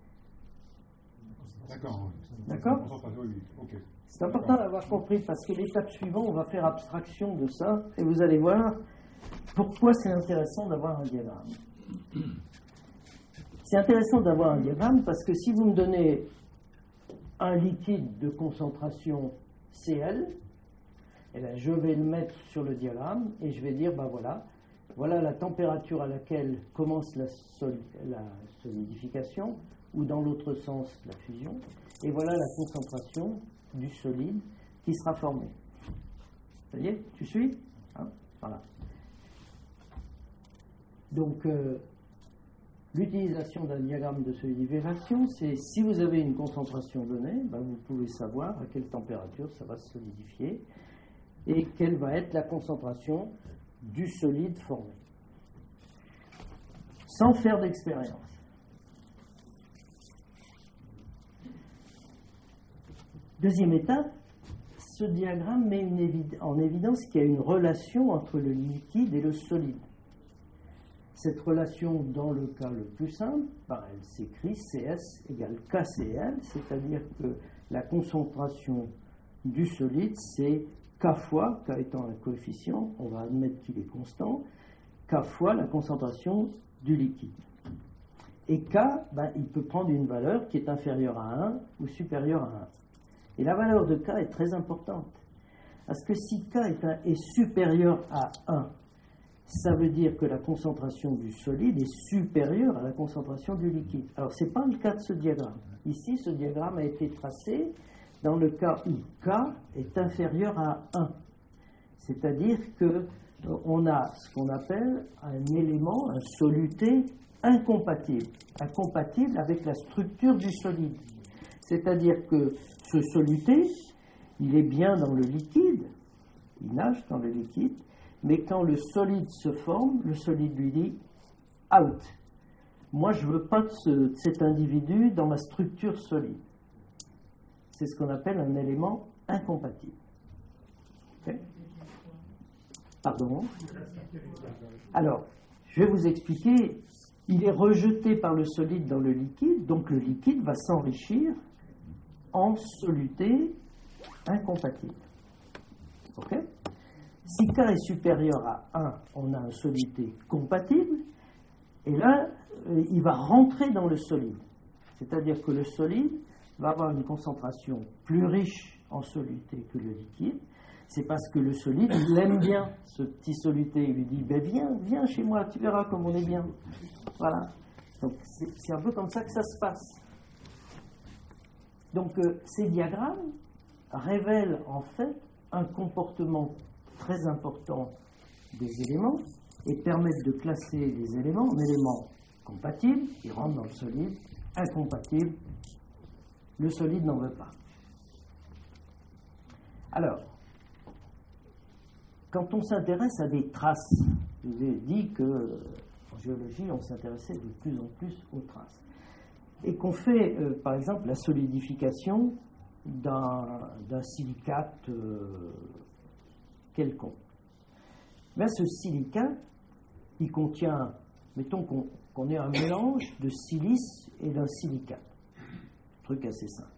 D: D'accord.
B: D'accord.
D: Concentration, oui, ok.
B: C'est important d'avoir compris parce que l'étape suivante, on va faire abstraction de ça et vous allez voir pourquoi c'est intéressant d'avoir un diagramme. C'est intéressant d'avoir un diagramme parce que si vous me donnez un liquide de concentration C L, eh bien, je vais le mettre sur le diagramme et je vais dire, ben voilà, voilà la température à laquelle commence la, sol, la solidification, ou dans l'autre sens, la fusion, et voilà la concentration du solide qui sera formé. Ça y est, tu suis hein? Voilà. Donc, euh, l'utilisation d'un diagramme de solidification, c'est si vous avez une concentration donnée, ben vous pouvez savoir à quelle température ça va se solidifier et quelle va être la concentration du solide formé. Sans faire d'expérience. Deuxième étape, ce diagramme met une évi- en évidence qu'il y a une relation entre le liquide et le solide. Cette relation, dans le cas le plus simple, bah, elle s'écrit C S égale K C L, c'est-à-dire que la concentration du solide, c'est K fois, K étant un coefficient, on va admettre qu'il est constant, K fois la concentration du liquide. Et K, bah, il peut prendre une valeur qui est inférieure à un ou supérieure à un. Et la valeur de K est très importante. Parce que si K est, un, est supérieur à un, ça veut dire que la concentration du solide est supérieure à la concentration du liquide. Alors, ce n'est pas le cas de ce diagramme. Ici, ce diagramme a été tracé dans le cas où K est inférieur à un. C'est-à-dire qu'on a ce qu'on appelle un élément, un soluté incompatible. Incompatible avec la structure du solide. C'est-à-dire que ce soluté, il est bien dans le liquide, il nage dans le liquide, mais quand le solide se forme, le solide lui dit « out ». Moi, je ne veux pas de, ce, de cet individu dans ma structure solide. C'est ce qu'on appelle un élément incompatible. Okay. Pardon ? Alors, je vais vous expliquer. Il est rejeté par le solide dans le liquide, donc le liquide va s'enrichir en soluté incompatible. Ok ? Si K est supérieur à un, on a un soluté compatible, et là, euh, il va rentrer dans le solide. C'est-à-dire que le solide va avoir une concentration plus riche en soluté que le liquide. C'est parce que le solide, il l'aime bien, ce petit soluté. Il lui dit, ben viens, viens chez moi, tu verras comme on est bien. Voilà. Donc, c'est, c'est un peu comme ça que ça se passe. Donc, euh, ces diagrammes révèlent en fait un comportement très important des éléments et permettent de classer les éléments en éléments compatibles, qui rentrent dans le solide, incompatibles, le solide n'en veut pas. Alors, quand on s'intéresse à des traces, je vous ai dit qu'en géologie, on s'intéressait de plus en plus aux traces, et qu'on fait, euh, par exemple, la solidification d'un, d'un silicate euh, quelconque. Mais ce silicate, il contient, mettons qu'on, qu'on ait un mélange de silice et d'un silicate. Truc assez simple.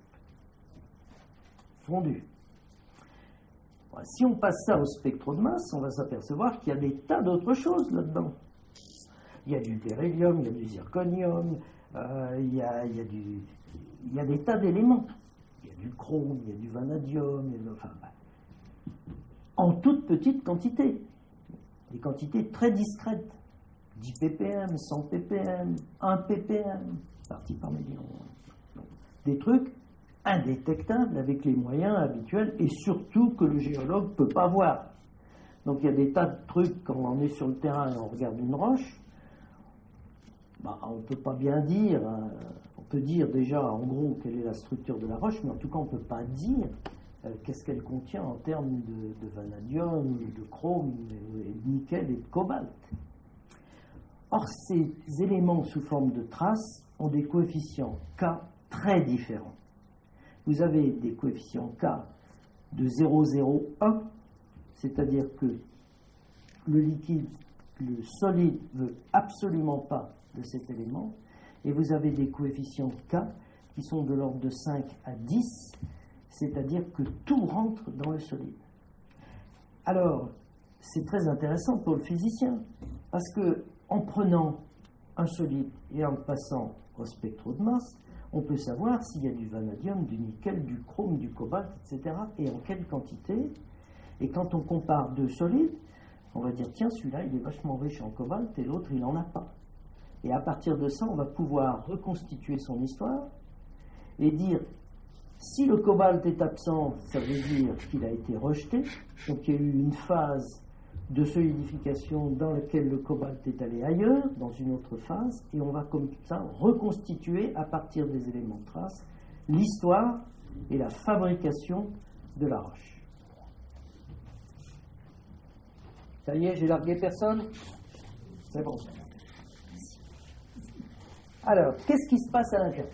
B: Fondu. Bon, si on passe ça au spectre de masse, on va s'apercevoir qu'il y a des tas d'autres choses là-dedans. Il y a du beryllium, il y a du zirconium, euh, il, y a, il, y a du, il y a des tas d'éléments. Il y a du chrome, il y a du vanadium, il y a, enfin, bah, en toute petite quantité. Des quantités très discrètes. dix ppm, cent ppm, un ppm, partie par million. Des trucs indétectables avec les moyens habituels et surtout que le géologue ne peut pas voir. Donc il y a des tas de trucs quand on est sur le terrain et on regarde une roche, bah, on ne peut pas bien dire, hein, on peut dire déjà en gros quelle est la structure de la roche, mais en tout cas on ne peut pas dire euh, qu'est-ce qu'elle contient en termes de, de vanadium, de chrome, et de nickel et de cobalt. Or ces éléments sous forme de traces ont des coefficients K très différents. Vous avez des coefficients K de zéro virgule zéro un, c'est-à-dire que le liquide, le solide ne veut absolument pas de cet élément, et vous avez des coefficients K qui sont de l'ordre de cinq à dix, c'est-à-dire que tout rentre dans le solide. Alors, c'est très intéressant pour le physicien, parce que en prenant un solide et en le passant au spectro de masse, on peut savoir s'il y a du vanadium, du nickel, du chrome, du cobalt, et cetera, et en quelle quantité. Et quand on compare deux solides, on va dire, tiens, celui-là, il est vachement riche en cobalt, et l'autre, il n'en a pas. Et à partir de ça, on va pouvoir reconstituer son histoire et dire, si le cobalt est absent, ça veut dire qu'il a été rejeté, donc il y a eu une phase de solidification dans laquelle le cobalt est allé ailleurs, dans une autre phase, et on va comme ça reconstituer à partir des éléments de trace l'histoire et la fabrication de la roche. Ça y est, j'ai largué personne? C'est bon. Alors, qu'est-ce qui se passe à l'interface?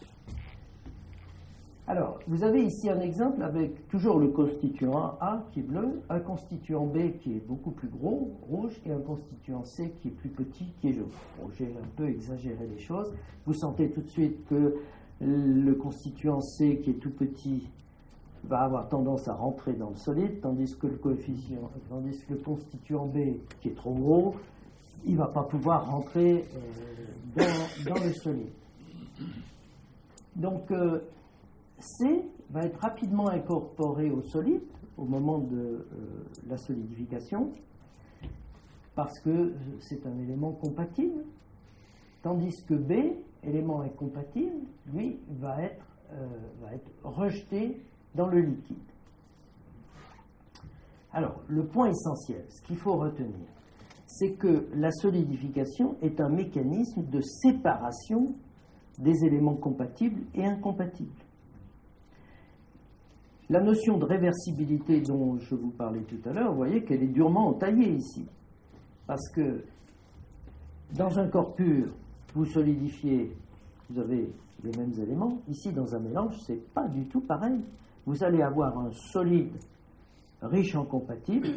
B: Alors, vous avez ici un exemple avec toujours le constituant A qui est bleu, un constituant B qui est beaucoup plus gros, rouge, et un constituant C qui est plus petit, qui est jaune. Bon, j'ai un peu exagéré les choses. Vous sentez tout de suite que le constituant C qui est tout petit va avoir tendance à rentrer dans le solide, tandis que le coefficient, tandis que le constituant B qui est trop gros, il ne va pas pouvoir rentrer euh, dans, dans le solide. Donc, euh, C va être rapidement incorporé au solide au moment de euh, la solidification parce que c'est un élément compatible, tandis que B, élément incompatible, lui va être, euh, va être rejeté dans le liquide. Alors, le point essentiel, ce qu'il faut retenir, c'est que la solidification est un mécanisme de séparation des éléments compatibles et incompatibles. La notion de réversibilité dont je vous parlais tout à l'heure, vous voyez qu'elle est durement entaillée ici. Parce que dans un corps pur, vous solidifiez, vous avez les mêmes éléments. Ici, dans un mélange, ce n'est pas du tout pareil. Vous allez avoir un solide riche en compatibles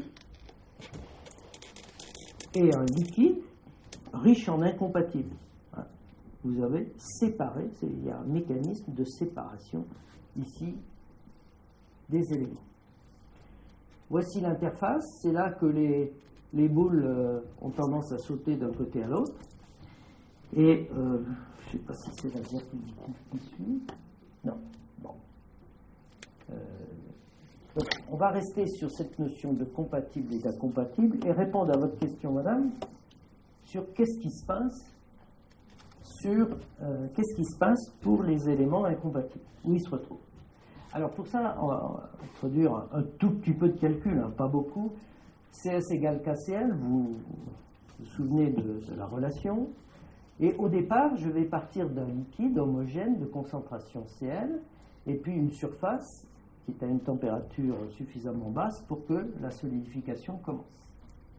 B: et un liquide riche en incompatibles. Vous avez séparé, il y a un mécanisme de séparation ici des éléments. Voici l'interface, c'est là que les, les boules euh, ont tendance à sauter d'un côté à l'autre. Et euh, je ne sais pas si c'est la diapositive qui suit. Non, bon. Euh, donc, on va rester sur cette notion de compatible et d'incompatible et répondre à votre question, madame, sur qu'est-ce qui se passe sur euh, qu'est-ce qui se passe pour les éléments incompatibles, où ils se retrouvent. Alors pour ça, on va introduire un, un tout petit peu de calcul, hein, pas beaucoup. C S égale K C L, vous vous souvenez de, de la relation. Et au départ, je vais partir d'un liquide homogène de concentration C L, et puis une surface qui est à une température suffisamment basse pour que la solidification commence.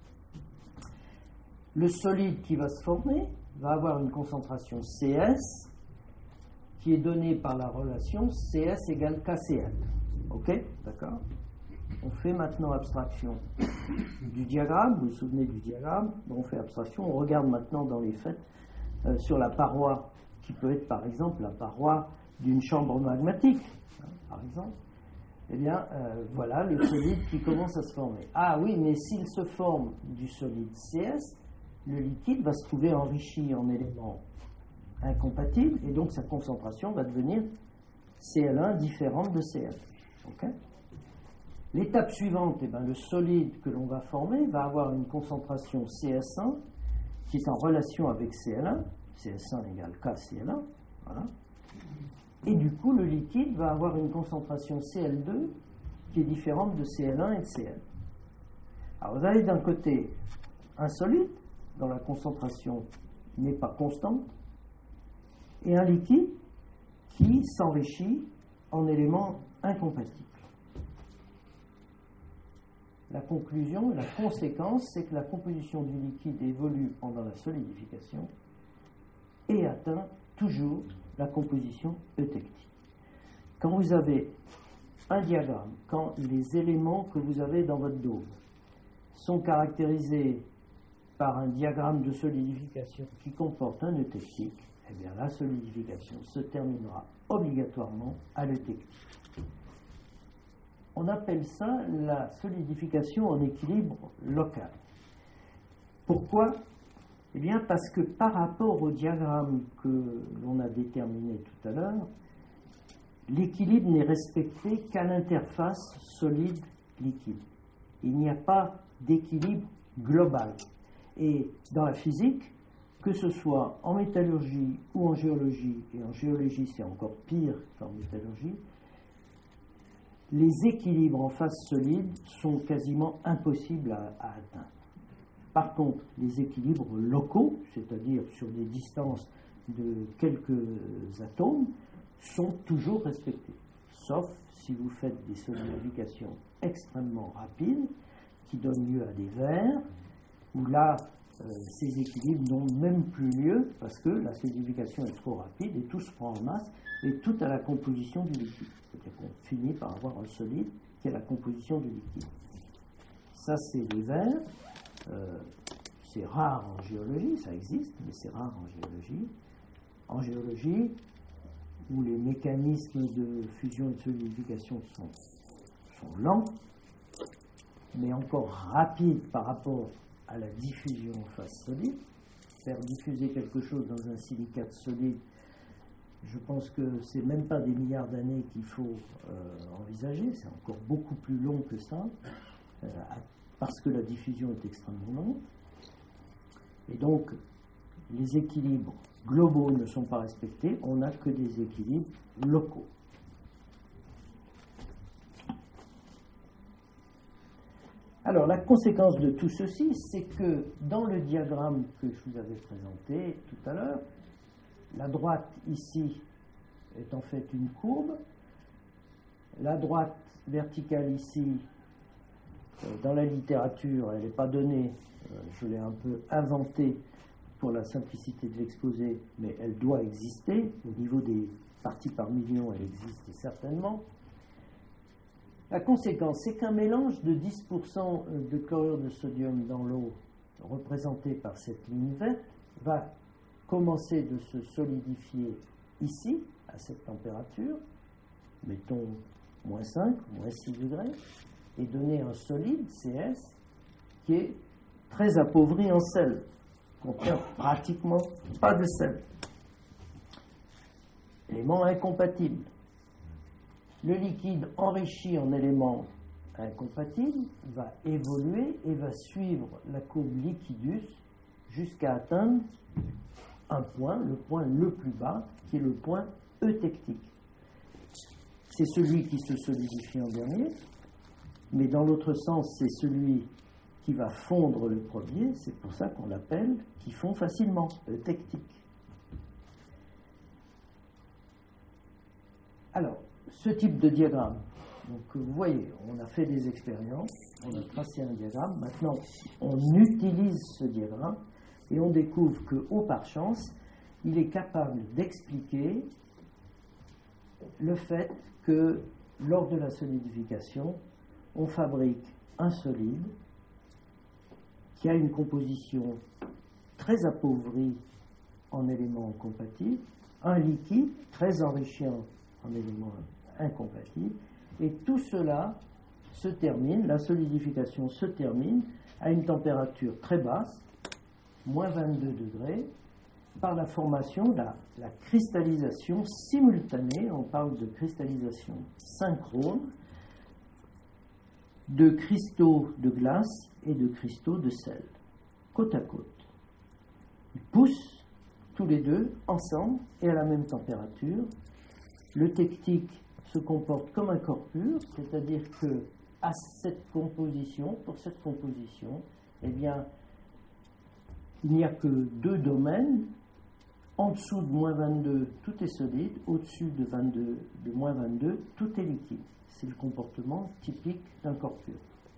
B: Le solide qui va se former va avoir une concentration C S qui est donnée par la relation C S égale K C L. Ok, d'accord? On fait maintenant abstraction du diagramme. Vous vous souvenez du diagramme? On fait abstraction. On regarde maintenant dans les faits euh, sur la paroi qui peut être par exemple la paroi d'une chambre magmatique, hein, par exemple. Eh bien, euh, voilà le solide qui commence à se former. Ah oui, mais s'il se forme du solide C S, le liquide va se trouver enrichi en éléments incompatibles et donc sa concentration va devenir C L un différente de C L. Okay? L'étape suivante, eh bien, le solide que l'on va former va avoir une concentration C S un qui est en relation avec C L un, C S un égale K C L un, voilà. Et du coup le liquide va avoir une concentration C L deux qui est différente de C L un et de C L. Alors vous avez d'un côté un solide dont la concentration n'est pas constante, et un liquide qui s'enrichit en éléments incompatibles. La conclusion, la conséquence, c'est que la composition du liquide évolue pendant la solidification et atteint toujours la composition eutectique. Quand vous avez un diagramme, quand les éléments que vous avez dans votre dôme sont caractérisés par un diagramme de solidification qui comporte un eutectique, eh bien la solidification se terminera obligatoirement à l'eutectique. On appelle ça la solidification en équilibre local. Pourquoi ? Eh bien parce que par rapport au diagramme que l'on a déterminé tout à l'heure, l'équilibre n'est respecté qu'à l'interface solide-liquide. Il n'y a pas d'équilibre global. Et dans la physique, que ce soit en métallurgie ou en géologie, et en géologie c'est encore pire qu'en métallurgie, les équilibres en phase solide sont quasiment impossibles à, à atteindre. Par contre, les équilibres locaux, c'est-à-dire sur des distances de quelques atomes, sont toujours respectés, sauf si vous faites des solidifications extrêmement rapides qui donnent lieu à des verres, où là, euh, ces équilibres n'ont même plus lieu parce que la solidification est trop rapide et tout se prend en masse et tout à la composition du liquide. C'est-à-dire qu'on finit par avoir un solide qui est la composition du liquide. Ça, c'est les verres. Euh, c'est rare en géologie, ça existe, mais c'est rare en géologie. En géologie, où les mécanismes de fusion et de solidification sont, sont lents, mais encore rapides par rapport à la diffusion en phase solide. Faire diffuser quelque chose dans un silicate solide, je pense que c'est même pas des milliards d'années qu'il faut euh, envisager, c'est encore beaucoup plus long que ça, euh, parce que la diffusion est extrêmement longue. Et donc, les équilibres globaux ne sont pas respectés, on n'a que des équilibres locaux. Alors, la conséquence de tout ceci, c'est que dans le diagramme que je vous avais présenté tout à l'heure, la droite ici est en fait une courbe, la droite verticale ici, euh, dans la littérature, elle n'est pas donnée, euh, je l'ai un peu inventée pour la simplicité de l'exposé, mais elle doit exister, au niveau des parties par million, elle existe certainement. La conséquence, c'est qu'un mélange de dix pour cent de chlorure de sodium dans l'eau, représenté par cette ligne verte, va commencer de se solidifier ici, à cette température, mettons moins cinq, moins six degrés, et donner un solide, C S, qui est très appauvri en sel, contient pratiquement pas de sel. Élément incompatible. Le liquide enrichi en éléments incompatibles va évoluer et va suivre la courbe liquidus jusqu'à atteindre un point, le point le plus bas, qui est le point eutectique. C'est celui qui se solidifie en dernier, mais dans l'autre sens, c'est celui qui va fondre le premier, c'est pour ça qu'on l'appelle qui fond facilement, eutectique. Alors, ce type de diagramme, donc vous voyez, on a fait des expériences, on a tracé un diagramme, maintenant on utilise ce diagramme et on découvre qu'au par chance, il est capable d'expliquer le fait que lors de la solidification, on fabrique un solide qui a une composition très appauvrie en éléments compatibles, un liquide très enrichi en, en éléments incompatibles, et tout cela se termine, la solidification se termine à une température très basse, moins vingt-deux degrés, par la formation, la, la cristallisation simultanée, on parle de cristallisation synchrone, de cristaux de glace et de cristaux de sel, côte à côte. Ils poussent tous les deux ensemble et à la même température. Le tectique se comporte comme un corps pur, c'est-à-dire que à cette composition, pour cette composition, eh bien, il n'y a que deux domaines. En dessous de moins vingt-deux, tout est solide. Au-dessus de, vingt-deux, de moins vingt-deux, tout est liquide. C'est le comportement typique d'un corps pur.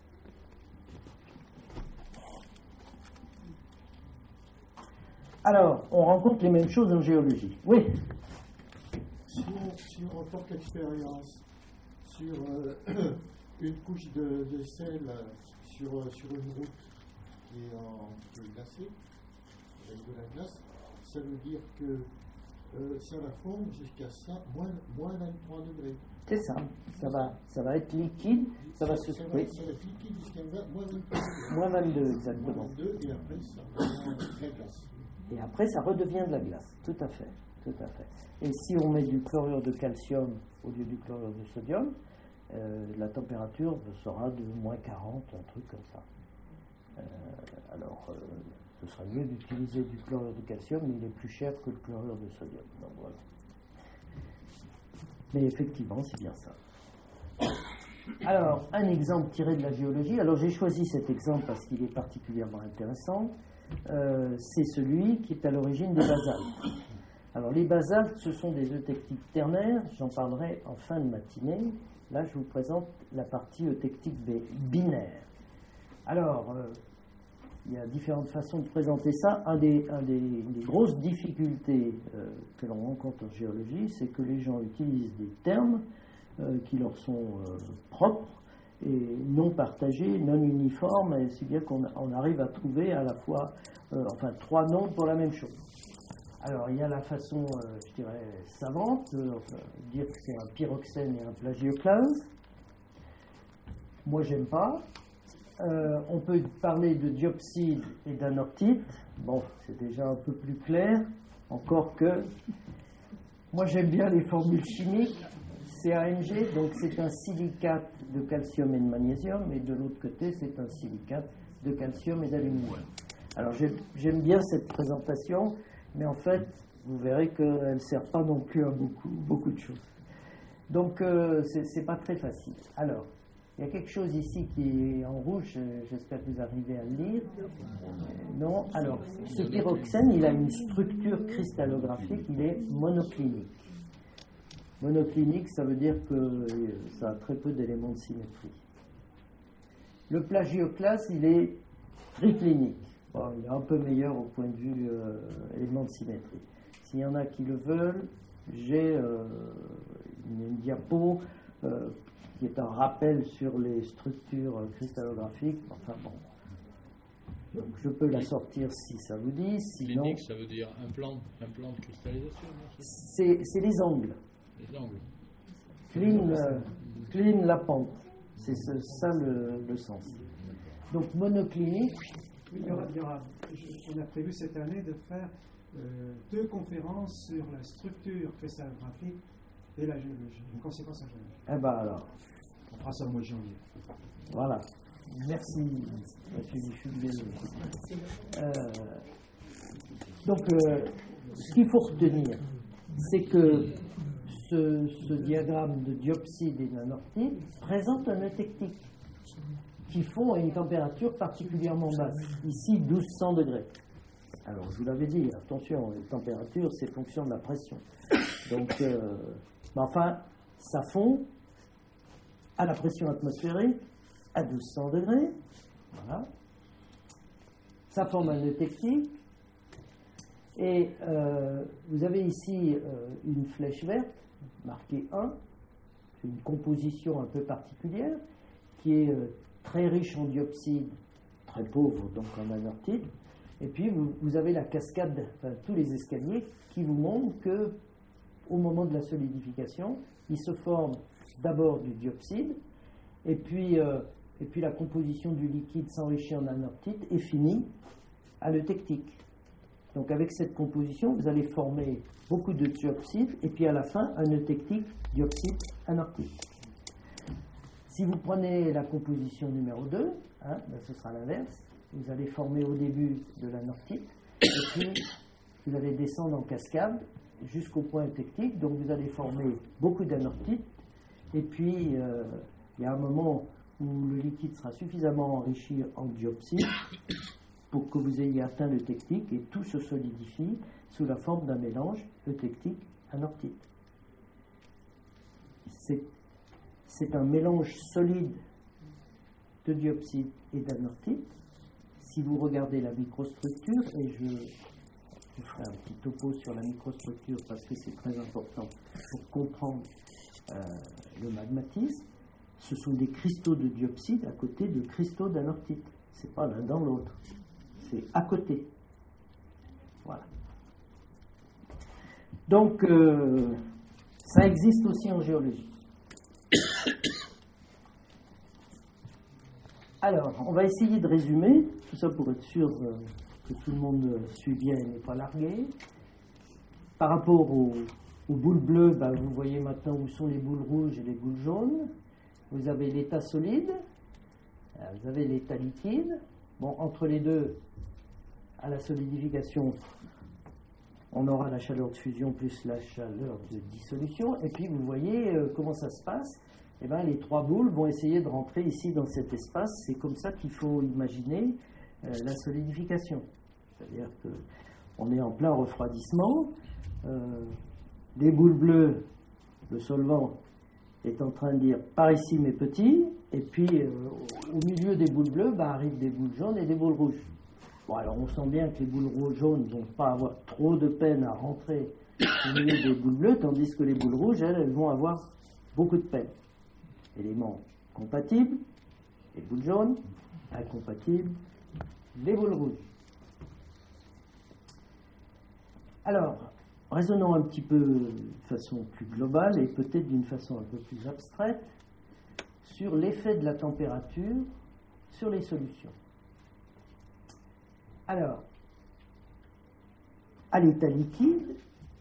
B: Alors, on rencontre les mêmes choses en géologie. Oui.
E: Si on, si on reporte l'expérience sur euh, une couche de, de sel sur, sur une route qui est en qui est glacée, avec de la glace, ça veut dire que euh, ça va fondre jusqu'à ça, moins, moins vingt-trois degrés.
B: C'est ça, ça va, ça va être liquide, ça, ça va se...
E: Ça va,
B: oui.
E: ça va être liquide jusqu'à moins vingt-deux.
B: Moins vingt-deux, exactement.
E: Moins vingt-deux, et après ça devient de la glace.
B: Et après, ça redevient de la glace, tout à fait, tout à fait. Et si on met du chlorure de calcium au lieu du chlorure de sodium, euh, la température sera de moins quarante, un truc comme ça. Euh, alors, euh, ce serait mieux d'utiliser du chlorure de calcium, mais il est plus cher que le chlorure de sodium. Donc voilà. Mais effectivement, c'est bien ça. Alors, un exemple tiré de la géologie. Alors, j'ai choisi cet exemple parce qu'il est particulièrement intéressant. Euh, c'est celui qui est à l'origine des basaltes. Alors, les basaltes, ce sont des eutectiques ternaires. J'en parlerai en fin de matinée. Là, je vous présente la partie eutectique binaire. Alors, euh, il y a différentes façons de présenter ça. Un des, un des, des grosses difficultés euh, que l'on rencontre en géologie, c'est que les gens utilisent des termes euh, qui leur sont euh, propres et non partagés, non uniformes, et c'est bien qu'on on arrive à trouver à la fois euh, enfin, trois noms pour la même chose. Alors, il y a la façon, euh, je dirais, savante, de enfin, dire que c'est un pyroxène et un plagioclase. Moi, j'aime pas. Euh, on peut parler de diopside et d'anorthite. Bon, c'est déjà un peu plus clair, encore que moi j'aime bien les formules chimiques. C A M G, donc c'est un silicate de calcium et de magnésium, et de l'autre côté c'est un silicate de calcium et d'aluminium. Alors j'aime, j'aime bien cette présentation, mais en fait vous verrez qu'elle ne sert pas non plus à beaucoup, beaucoup de choses. Donc euh, c'est, c'est pas très facile. Alors, il y a quelque chose ici qui est en rouge, j'espère que vous arrivez à le lire. Non, alors, ce pyroxène, il a une structure cristallographique, il est monoclinique. Monoclinique, ça veut dire que ça a très peu d'éléments de symétrie. Le plagioclase, il est triclinique. Bon, il est un peu meilleur au point de vue euh, éléments de symétrie. S'il y en a qui le veulent, j'ai euh, une, une diapo euh, qui est un rappel sur les structures cristallographiques. Enfin bon, donc je peux la sortir si ça vous dit. Sinon,
F: clinique, ça veut dire un plan, un plan de cristallisation.
B: C'est, c'est les angles.
F: Les angles.
B: Clean, euh, clean la pente. C'est ce, ça le, le sens. Donc monoclinique.
A: Il y aura, il y aura, on a prévu cette année de faire euh, deux conférences sur la structure cristallographique et la géologie, une conséquence en géologie.
B: Eh bien alors.
A: On fera ça au mois de janvier.
B: Voilà. Merci, monsieur Michel. Euh, donc, euh, ce qu'il faut retenir, c'est que ce, ce diagramme de diopside et d'anorthite présente un eutectique qui fond à une température particulièrement basse. Ici, douze cents degrés. Alors, je vous l'avais dit, attention, les températures, c'est fonction de la pression. Donc, euh, mais enfin, ça fond à la pression atmosphérique à douze cents degrés. Voilà. Ça forme un eutectique. Et euh, vous avez ici euh, une flèche verte, marquée un. C'est une composition un peu particulière, qui est euh, très riche en diopside, très pauvre donc en anorthite. Et puis vous, vous avez la cascade, enfin, tous les escaliers, qui vous montrent que au moment de la solidification, il se forme d'abord du diopside, et puis, euh, et puis la composition du liquide s'enrichit en anorthite et finit à l'eutectique. Donc avec cette composition, vous allez former beaucoup de diopside, et puis à la fin, un eutectique diopside-anorthite. Si vous prenez la composition numéro deux, hein, ben ce sera l'inverse. Vous allez former au début de l'anorthite, et puis vous allez descendre en cascade jusqu'au point eutectique, donc vous allez former beaucoup d'anorthite, et puis euh, il y a un moment où le liquide sera suffisamment enrichi en diopside pour que vous ayez atteint l'eutectique, et tout se solidifie sous la forme d'un mélange eutectique-anorthite. C'est, c'est un mélange solide de diopside et d'anorthite. Si vous regardez la microstructure, et je, je ferai un petit topo sur la microstructure parce que c'est très important pour comprendre euh, le magmatisme, ce sont des cristaux de diopside à côté de cristaux d'anorthite. Ce n'est pas l'un dans l'autre, c'est à côté. Voilà. Donc, euh, ça existe aussi en géologie. Alors, on va essayer de résumer, tout ça pour être sûr euh, que tout le monde suit bien et n'est pas largué. Par rapport aux, aux boules bleues, ben, vous voyez maintenant où sont les boules rouges et les boules jaunes. Vous avez l'état solide, vous avez l'état liquide. Bon, entre les deux, à la solidification, on aura la chaleur de fusion plus la chaleur de dissolution. Et puis, vous voyez euh, comment ça se passe. Eh bien, les trois boules vont essayer de rentrer ici dans cet espace. C'est comme ça qu'il faut imaginer euh, la solidification. C'est-à-dire qu'on est en plein refroidissement. Euh, les boules bleues, le solvant est en train de dire par ici mes petits, et puis euh, au milieu des boules bleues bah, arrivent des boules jaunes et des boules rouges. Bon, alors on sent bien que les boules rouges jaunes ne vont pas avoir trop de peine à rentrer au milieu des boules bleues, tandis que les boules rouges, elles, elles vont avoir beaucoup de peine. Éléments compatibles, les boules jaunes, incompatibles, les boules rouges. Alors, raisonnons un petit peu de façon plus globale et peut-être d'une façon un peu plus abstraite sur l'effet de la température sur les solutions. Alors, à l'état liquide,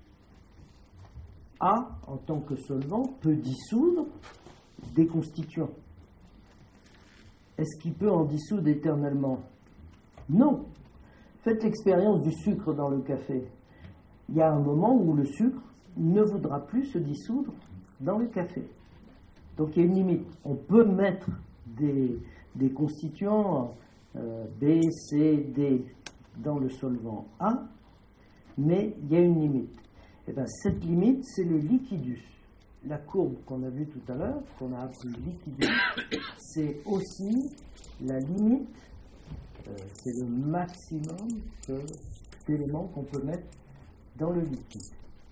B: A, en tant que solvant, peut dissoudre des constituants. Est-ce qu'il peut en dissoudre éternellement? Non. Faites l'expérience du sucre dans le café. Il y a un moment où le sucre ne voudra plus se dissoudre dans le café. Donc il y a une limite. On peut mettre des, des constituants euh, B, C, D dans le solvant A, mais il y a une limite. Et bien, cette limite, c'est le liquidus. La courbe qu'on a vue tout à l'heure, qu'on a appelée liquidus, c'est aussi la limite, euh, c'est le maximum que, d'éléments qu'on peut mettre dans le liquide.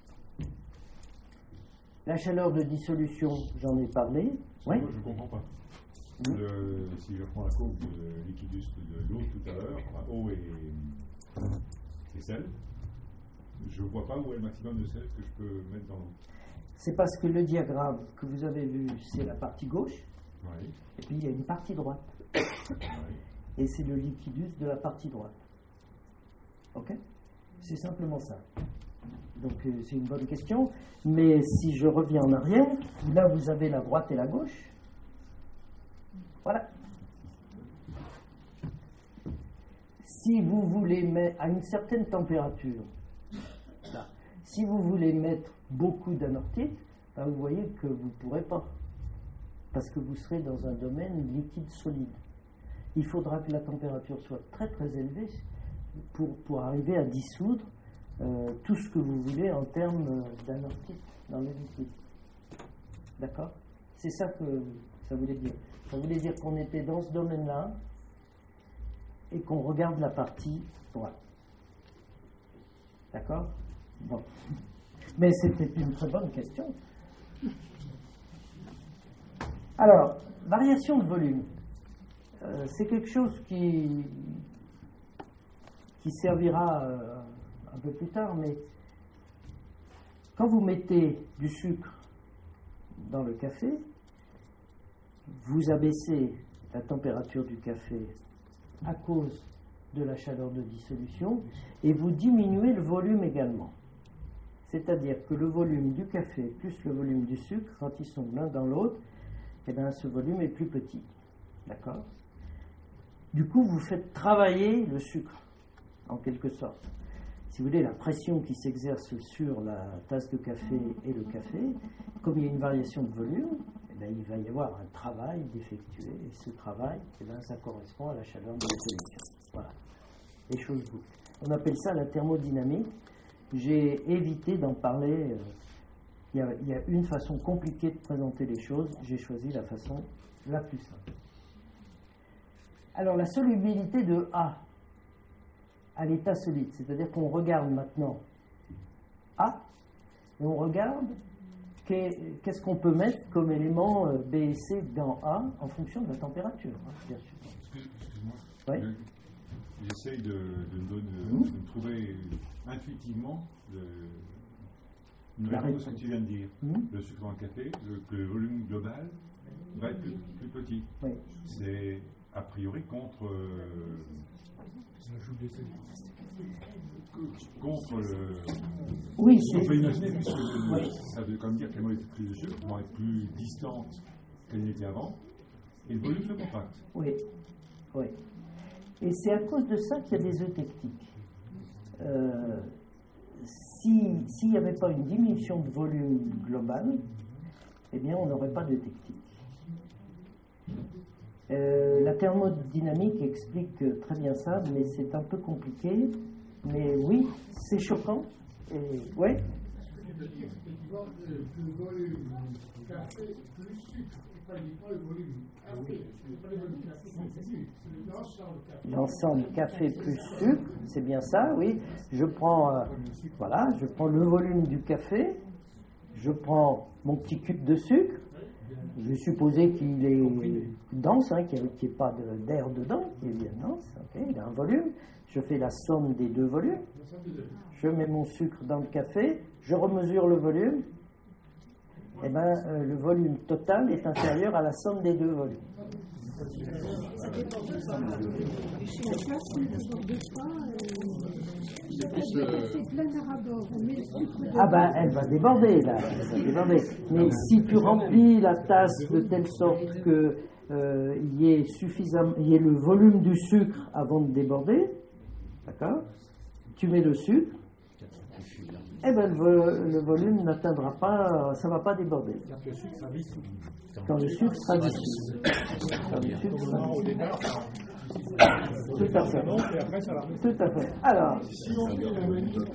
B: La chaleur de dissolution, j'en ai parlé. Oui.
D: Moi, je ne comprends pas.
B: Oui.
D: Le, si je prends la courbe de liquidus de l'eau tout à l'heure, enfin, eau et, et sel, je ne vois pas où est le maximum de sel que je peux mettre dans l'eau.
B: C'est parce que le diagramme que vous avez vu, c'est la partie gauche,
D: Oui.
B: et puis il y a une partie droite.
D: Oui.
B: Et c'est le liquidus de la partie droite. Ok? C'est simplement ça. Donc euh, c'est une bonne question. Mais si je reviens en arrière, là vous avez la droite et la gauche. Voilà. Si vous voulez mettre à une certaine température, là, si vous voulez mettre beaucoup d'anorthite, ben vous voyez que vous ne pourrez pas. Parce que vous serez dans un domaine liquide solide. Il faudra que la température soit très très élevée pour, pour arriver à dissoudre euh, tout ce que vous voulez en termes d'anorthite dans le liquide. D'accord? C'est ça que ça voulait dire. Ça voulait dire qu'on était dans ce domaine-là et qu'on regarde la partie droite. D'accord? Bon. Mais c'était une très bonne question. Alors, variation de volume. Euh, c'est quelque chose qui, qui servira euh, un peu plus tard, mais quand vous mettez du sucre dans le café, vous abaissez la température du café à cause de la chaleur de dissolution et vous diminuez le volume également. C'est-à-dire que le volume du café plus le volume du sucre, quand ils sont l'un dans l'autre, eh bien, ce volume est plus petit. D'accord? Du coup, vous faites travailler le sucre, en quelque sorte. Si vous voulez, la pression qui s'exerce sur la tasse de café et le café, comme il y a une variation de volume, eh bien, il va y avoir un travail d'effectuer. Et ce travail, eh bien, ça correspond à la chaleur de la solution. Voilà. Les choses bougent. On appelle ça la thermodynamique. J'ai évité d'en parler. Euh, il, y a, il y a une façon compliquée de présenter les choses. J'ai choisi la façon la plus simple. Alors, la solubilité de A à l'état solide, c'est-à-dire qu'on regarde maintenant A et on regarde qu'est- qu'est-ce qu'on peut mettre comme élément euh, B et C dans A en fonction de la température, hein, bien sûr.
D: Excuse- Excuse-moi.
B: Oui.
D: Je- J'essaye de, de, me donner-
B: Mmh.
D: de me trouver intuitivement le, une
B: La
D: réponse à ce que
B: réponse.
D: tu viens de dire.
B: Mmh.
D: Le sucre dans le café, le, que le volume global va être plus, plus petit.
B: Oui.
D: C'est a priori contre, euh, contre le.
B: Oui,
D: On
B: c'est.
D: peut imaginer puisque le-
B: Oui.
D: ça veut quand même dire que les molécules de sucre vont être plus distantes qu'elles n'étaient avant, et le volume se contracte.
B: Oui, oui. Et c'est à cause de ça qu'il y a des eutectiques. Euh, si, s'il n'y avait pas une diminution de volume global, eh bien, on n'aurait pas d'eutectique. Euh, la thermodynamique explique euh, très bien ça, mais c'est un peu compliqué. Mais oui, c'est choquant. Et, ouais.
E: Effectivement, le volume café plus sucre, pas uniquement le volume café, c'est pas le volume café continu, c'est l'ensemble café.
B: L'ensemble café plus sucre, c'est bien ça, oui. Je prends, euh, voilà, je prends le volume du café, je prends mon petit cube de sucre, je vais supposer qu'il est dense, hein, qu'il n'y ait pas de- d'air dedans, qu'il est bien dense, ok, il a un volume, je fais la somme des deux volumes, je mets mon sucre dans le café, je remesure le volume, et ben euh, le volume total est inférieur à la somme des deux volumes.
C: Ça dépend de ça. La glace, on ne déborde pas.
F: C'est plus
C: Le
F: le.
C: café plein à rabord, on met le sucre dedans.
B: Ah ben, elle va déborder, là. Elle va déborder. Mais si tu remplis la tasse de telle sorte que euh, il y ait suffisamment, il y ait le volume du sucre avant de déborder, d'accord? Tu mets le sucre, eh ben le, vo- le volume n'atteindra pas, ça va pas déborder. Quand le sucre sera dissous. Quand le sucre sera dissous. Tout à fait. Tout à fait. Alors,
E: Si on fait la manip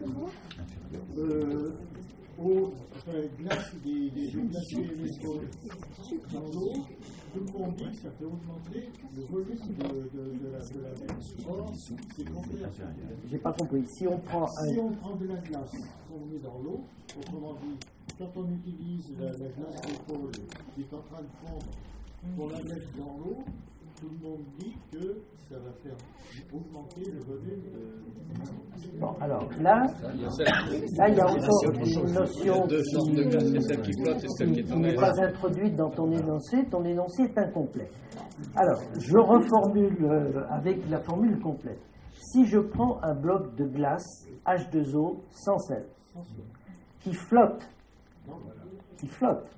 E: euh, aux enfin, glaces des, des, des glaciers électroniques dans l'eau, tout le monde dit que ça fait augmenter le volume de, de, de la, de la mer. Or, c'est contraire.
B: j'ai pas compris. Si on prend
E: Si
B: un,
E: on prend de la glace qu'on met dans l'eau, autrement dit, quand on utilise la, la glace d'épaule qui est en train de fondre pour la mettre dans l'eau, tout le monde dit que ça va faire augmenter le volume de...
B: bon, alors là,
F: Il y a celle,
B: là il y a encore une notion
F: deux sortes de glace, c'est celle qui
B: qui,
F: flotte et celle qui est
B: qui
F: en
B: n'est
F: air.
B: pas introduite dans ton énoncé. Ton énoncé est incomplet. Alors, je reformule euh, avec la formule complète. Si je prends un bloc de glace H deux O sans sel, qui flotte, qui flotte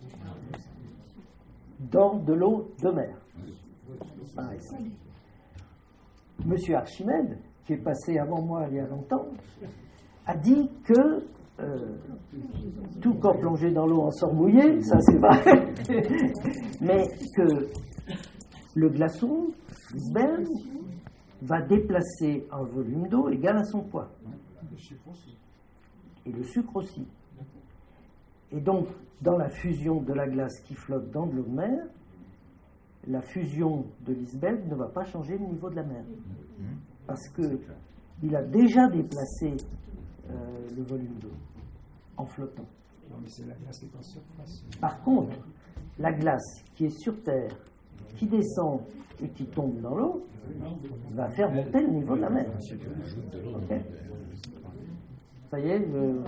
B: dans de l'eau de mer, par exemple. Monsieur Archimède, qui est passé avant moi il y a longtemps, a dit que euh, tout corps plongé dans l'eau en sort mouillé, ça c'est vrai, mais que le glaçon, l'iceberg, va déplacer un volume d'eau égal à son poids.
E: Le sucre aussi.
B: Et le sucre aussi. Et donc, dans la fusion de la glace qui flotte dans de l'eau de mer, la fusion de l'iceberg ne va pas changer le niveau de la mer. Parce qu'il a déjà déplacé euh, le volume d'eau en flottant.
A: Non, mais c'est la glace qui est en surface.
B: Par contre, la glace qui est sur Terre, qui descend et qui tombe dans l'eau, va faire monter le niveau de la mer. Ok. Ça y est, le...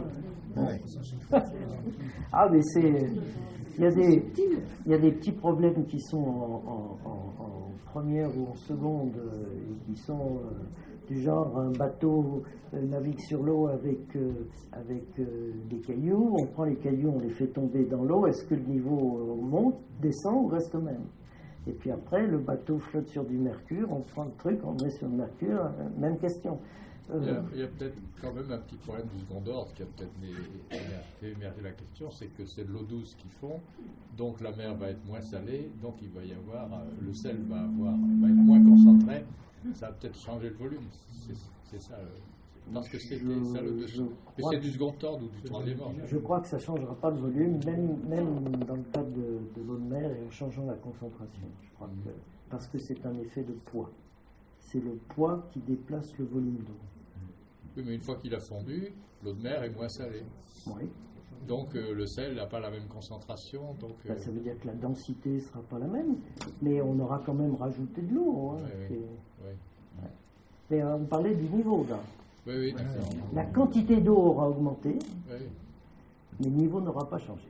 B: Ah, mais c'est... Il y, a des, il y a des petits problèmes qui sont en, en- en- en première ou en seconde, euh, et qui sont euh, du genre un bateau euh, navigue sur l'eau avec, euh, avec euh, des cailloux, on prend les cailloux, on les fait tomber dans l'eau, est-ce que le niveau euh, monte, descend ou reste au même? Et puis après, le bateau flotte sur du mercure, on prend le truc, on le met sur le mercure, euh, même question. Euh,
F: Il y a, il y a peut-être quand même un petit problème du second ordre qui a peut-être né- fait émerger la question, c'est que c'est de l'eau douce qu'ils font, donc la mer va être moins salée, donc il va y avoir, euh, le sel va, avoir, va être moins concentré, ça va peut-être changer le volume, c'est, c'est ça, euh, parce que c'était
B: Je-
F: ça le
B: je
F: dessous. Mais
B: crois
F: c'est
B: que-
F: du second ordre ou du troisième ordre.
B: Je crois que ça ne changera pas le volume, même, même dans le cadre de, de l'eau de mer et en changeant la concentration. Je crois que, parce que c'est un effet de poids. C'est le poids qui déplace le volume d'eau.
F: Oui, mais une fois qu'il a fondu, l'eau de mer est moins salée.
B: Oui.
F: Donc euh, le sel n'a pas la même concentration. Donc, euh...
B: ben, ça veut dire que la densité ne sera pas la même, mais on aura quand même rajouté de l'eau. Hein,
F: oui, oui. Oui.
B: Ouais. Mais euh, on parlait du niveau là.
F: Oui, oui, d'accord.
B: La quantité d'eau aura augmenté,
F: oui.
B: mais le niveau n'aura pas changé.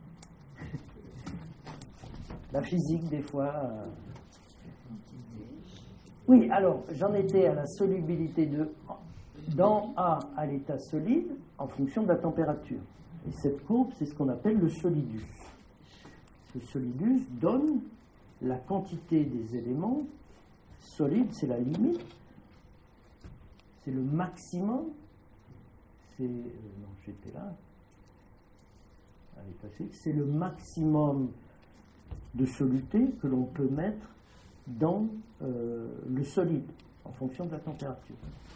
B: La physique, des fois. Euh... Oui, alors, j'en étais à la solubilité de dans A à l'état solide en fonction de la température. Et cette courbe, c'est ce qu'on appelle le solidus. Ce solidus donne la quantité des éléments solides, c'est la limite, c'est le maximum, c'est. Euh, non, j'étais là. À l'état solide, c'est le maximum de soluté que l'on peut mettre dans euh, le solide en fonction de la température.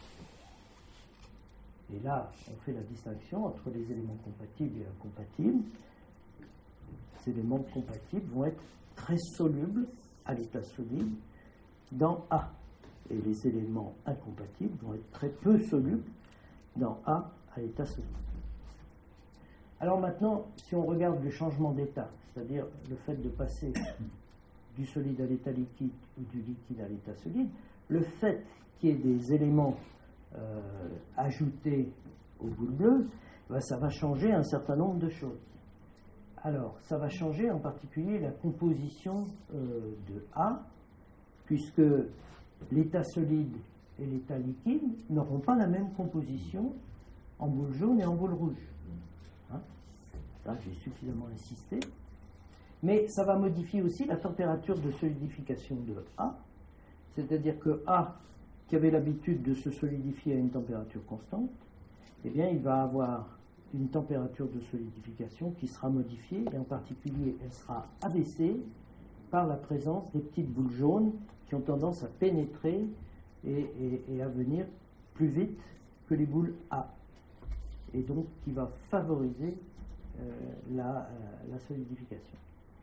B: Et là, on fait la distinction entre les éléments compatibles et incompatibles. Ces éléments compatibles vont être très solubles à l'état solide dans A. Et les éléments incompatibles vont être très peu solubles dans A à l'état solide. Alors maintenant, si on regarde le changement d'état, c'est-à-dire le fait de passer du solide à l'état liquide ou du liquide à l'état solide, le fait qu'il y ait des éléments euh, ajoutés aux boules bleues, ben ça va changer un certain nombre de choses. Alors, ça va changer en particulier la composition euh, de A, puisque l'état solide et l'état liquide n'auront pas la même composition en boule jaune et en boule rouge. Hein? Là, j'ai suffisamment insisté. Mais ça va modifier aussi la température de solidification de A, c'est-à-dire que A, qui avait l'habitude de se solidifier à une température constante, eh bien, il va avoir une température de solidification qui sera modifiée, et en particulier, elle sera abaissée par la présence des petites boules jaunes qui ont tendance à pénétrer et, et, et à venir plus vite que les boules A, et donc qui va favoriser euh, la, euh, la solidification.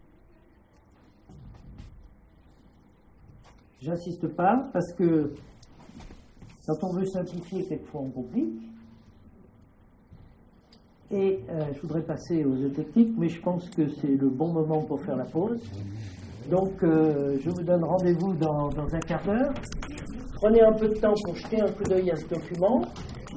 B: J'insiste pas, parce que quand on veut simplifier, quelquefois on complique. Et euh, je voudrais passer aux jeux techniques, mais je pense que c'est le bon moment pour faire la pause. Donc, euh, je vous donne rendez-vous dans, dans un quart d'heure. Prenez un peu de temps pour jeter un coup d'œil à ce document.